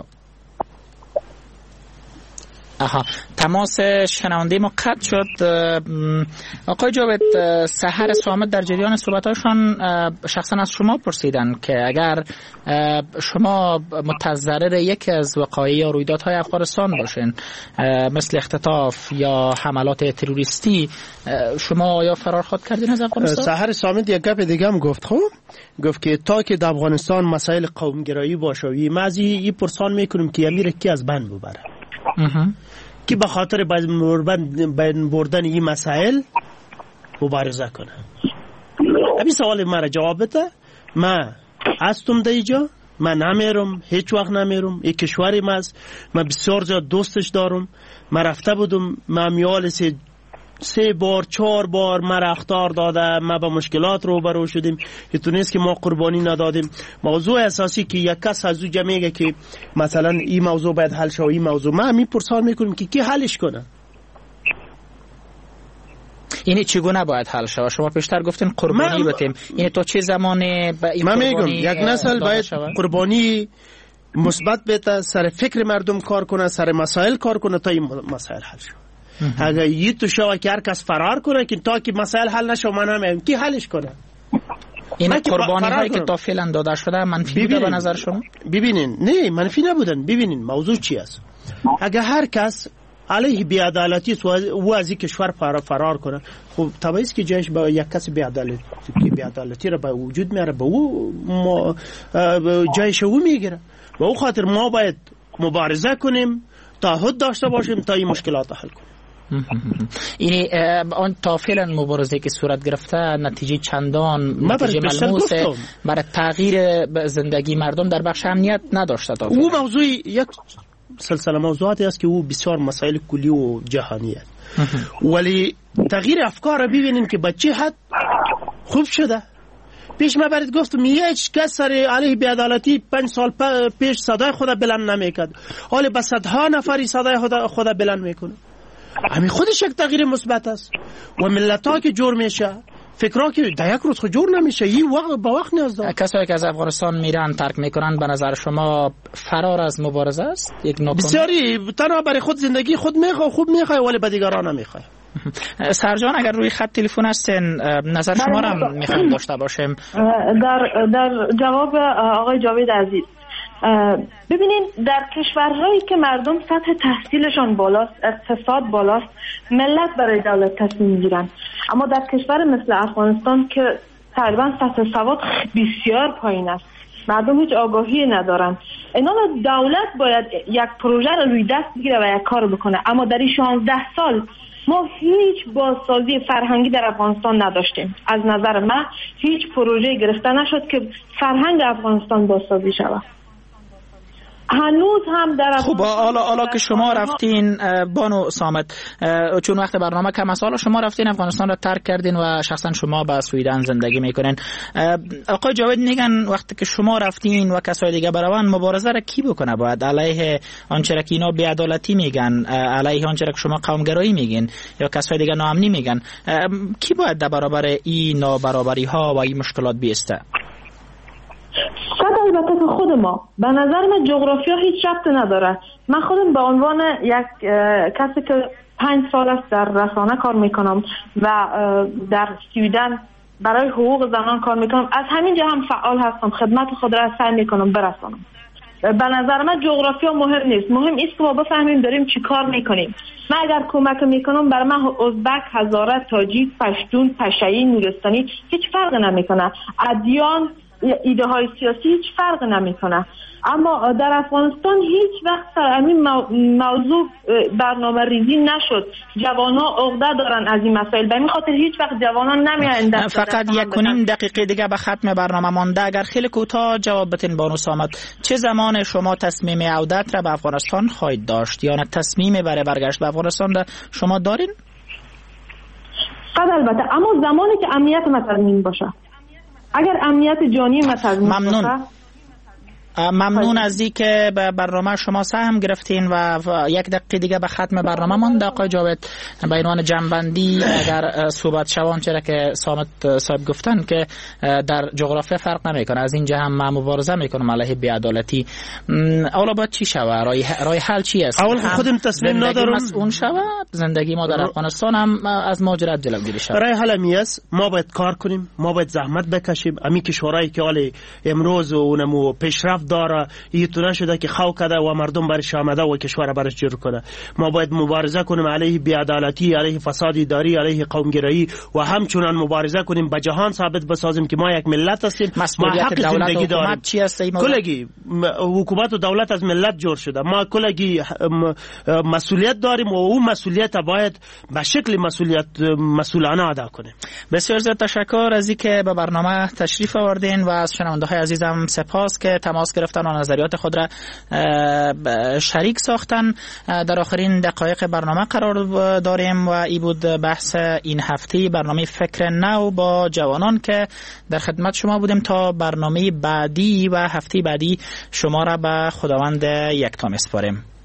آها، تماس شنونده ما قطع شد. آقای جاوید، سحر صامت در جریان صحبتاشان شخصا از شما پرسیدن که اگر شما متضرر یکی از وقایع یا رویدادهای افغانستان باشین مثل اختطاف یا حملات تروریستی، شما آیا فرار خود کردین از افغانستان؟ سحر صامت یک گپ دیگه هم گفت، خب گفت که تا که در افغانستان مسائل قومگرایی باشه ما از این پرسان میکنیم که امیر کی از بند ببره که به خاطر بین بردن این مسائل مبارزه کنه. ابی سوال مرا جواب بده. من هستم در اینجا، من نمیرم، هیچ وقت نمیرم. این کشوری ماست، من بسیار زیاد دوستش دارم. من رفته بودم، من میال سه سه بار چهار بار مرا اخطار داده، ما با مشکلات روبرو شدیم. تو نیست که ما قربانی ندادیم. موضوع اساسی که یک کس از او میگه که مثلا این موضوع باید حل شه، این موضوع ما می پرسان میکنیم که کی حلش کنه. اینی چگونه باید حل شه؟ شما پیشتر گفتین قربانی بدیم، این تو چه زمانی با این من میگم یک نسل باید قربانی مثبت بده، سر فکر مردم کار کنه، سر مسائل کار کنه تا این مسائل حل شه. اگر یه تو شو که هر کس فرار کنه که تا که مسائل حل نشه من هم کی حلش کنه. این قربانی هایی که تا فعلا داده شده منفی بوده به نظر شما؟ ببینین نه منفی نبودن. ببینین موضوع چی است. اگر هر کس علیه بی‌عدالتی و از این کشور فرار کنه، خب طبیعی است که جایش با یک کس بی‌عدالتی که بی‌عدالتی را به وجود میاره به او جایش او میگیره. به او خاطر ما باید مبارزه کنیم، تعهد داشته باشیم تا این مشکلات حل کنیم. یعنی آن تا فعلا مبارزه که صورت گرفته نتیجه چندان نتیجه ملموس برای تغییر زندگی مردم در بخش امنیت نداشته. تا او موضوع یک سلسله موضوعاتی است که او بسیار مسائل کلی و جهانی است. ولی تغییر افکار را ببینیم که بچه حد خوب شده. پیش ما برات گفتم هیچ کس سر علیه بی‌عدالتی پنج سال پیش صدای خود بلند نمیکرد، حالا به صدها نفری صدای خود خود بلند میکنه. همین خودش یک تغییر مثبت است. و ملت‌ها که جور میشه، فکرها که در یک روز خود جور نمیشه، این وقت با وقت نیاز داره. کسایی که از افغانستان میرن ترک میکنن به نظر شما فرار از مبارزه است؟ یک ناکامی بسیاری تنها برای خود زندگی خود میخواد، خوب میخواد ولی به دیگران نمیخواد. سرجان اگر روی خط تلفن هستین نظر شما را میخوایم داشته باشیم. در در جواب آقای جاوید عزیز، ببینین در کشورهایی که مردم سطح تحصیلشان بالاست، اقتصاد بالاست، ملت برای دولت تصمیم میگیرن. اما در کشور مثل افغانستان که تقریبا سطح سواد بسیار پایین است، مردم هیچ آگاهی ندارن. اینا دولت باید یک پروژه رو روی دست بگیره و یک کار بکنه. اما در این شانزده سال ما هیچ بازسازی فرهنگی در افغانستان نداشتیم. از نظر من هیچ پروژه گرفته نشد که فرهنگ افغانستان بازسازی شود. هنوز هم در خب حالا حالا که شما رفتین بانو صامت، چون وقت برنامه کم است، حالا شما رفتین افغانستان را ترک کردین و شخصا شما به سویدن زندگی میکنین. آقای جاوید میگن وقتی که شما رفتین و کسای دیگه برون، مبارزه را کی بکنه؟ باید علیه آنچه که اینا بی‌عدالتی میگن، علیه آنچه که شما قومگرایی میگین یا کسای دیگه ناامنی میگن، کی باید در برابر این نابرابری ها و این مشکلات بیسته؟ شاید البته که خود ما، به نظر من جغرافیا هیچ ربطی نداره. من خودم به عنوان یک کسی که پنج سال است در رسانه کار میکنم و در سویدن برای حقوق زنان کار میکنم، از همین جا هم فعال هستم، خدمت خود را سعی میکنم برسانم. به نظر من جغرافیا مهم نیست، مهم است که ما بفهمیم داریم چی کار میکنیم. من اگر کمک میکنم، برای من ازبک، هزاره، تاجیک، پشتون، پشایی، نورستانی هیچ فرق نمیکنه. ادیان، ایده های سیاسی هیچ فرق نمیکنه. اما در افغانستان هیچ وقت سر همین موضوع برنامه ریزی نشد. جوانان عقده دارن از این مسائل، به این خاطر هیچ وقت جوانان نمیآیند. فقط یک کنیم دقیقه دیگه به ختم برنامه مانده. اگر خیلی کوتاه جواب بدین بانو صامت، چه زمان شما تصمیم عودت را به افغانستان خواهید داشت یا نه تصمیم برای برگشت به افغانستان را شما دارین؟ قد البته، اما زمانی که امنیت متضمن باشه. اگر امنیت جانی متضمن ممنون. باشه. ممنون از این که به برنامه شما سهم گرفتین و یک دقیقه دیگه به ختم برنامه مانده. آقای جاوید، به عنوان جنبندی اگر صحبت شوان چرا که صامت صاحب گفتن که در جغرافیا فرق نمیکنه، از اینجا هم ما مبارزه میکنم علیه بی‌عدالتی، اولا باید چی شود؟ راه راه حل چی است؟ اول خودم تصمیم ندارم مسئول شود، زندگی ما در افغانستان هم از مهاجرت جلوگیری شود. راه حل می است، ما باید کار کنیم، ما باید زحمت بکشیم. امی کشورایی که حالا امروز اونمو پیشرفت داره، این تو نشده که خو کده و مردم برش آمده و کشور برش جور کنه. ما باید مبارزه کنیم علیه بی‌عدالتی، علیه فساد اداری، علیه قومگرایی و همچنان مبارزه کنیم به جهان ثابت بسازیم که ما یک ملت هستیم. ما حق زندگی داریم. چی است این کلگی حکومت و دولت از ملت جور شده، ما کلگی مسئولیت داریم و اون مسئولیت باید به شکل مسئولیت مسئولانه ادا کنیم. بسیار زیاد تشکر از اینکه به برنامه تشریف آوردین و از شنونده‌های عزیزم سپاس که تماس گرفتن و نظریات خود را شریک ساختن. در آخرین دقایق برنامه قرار داریم و این بود بحث این هفته برنامه فکر نو با جوانان که در خدمت شما بودیم. تا برنامه بعدی و هفته بعدی شما را به خداوند یکتا میسپاریم.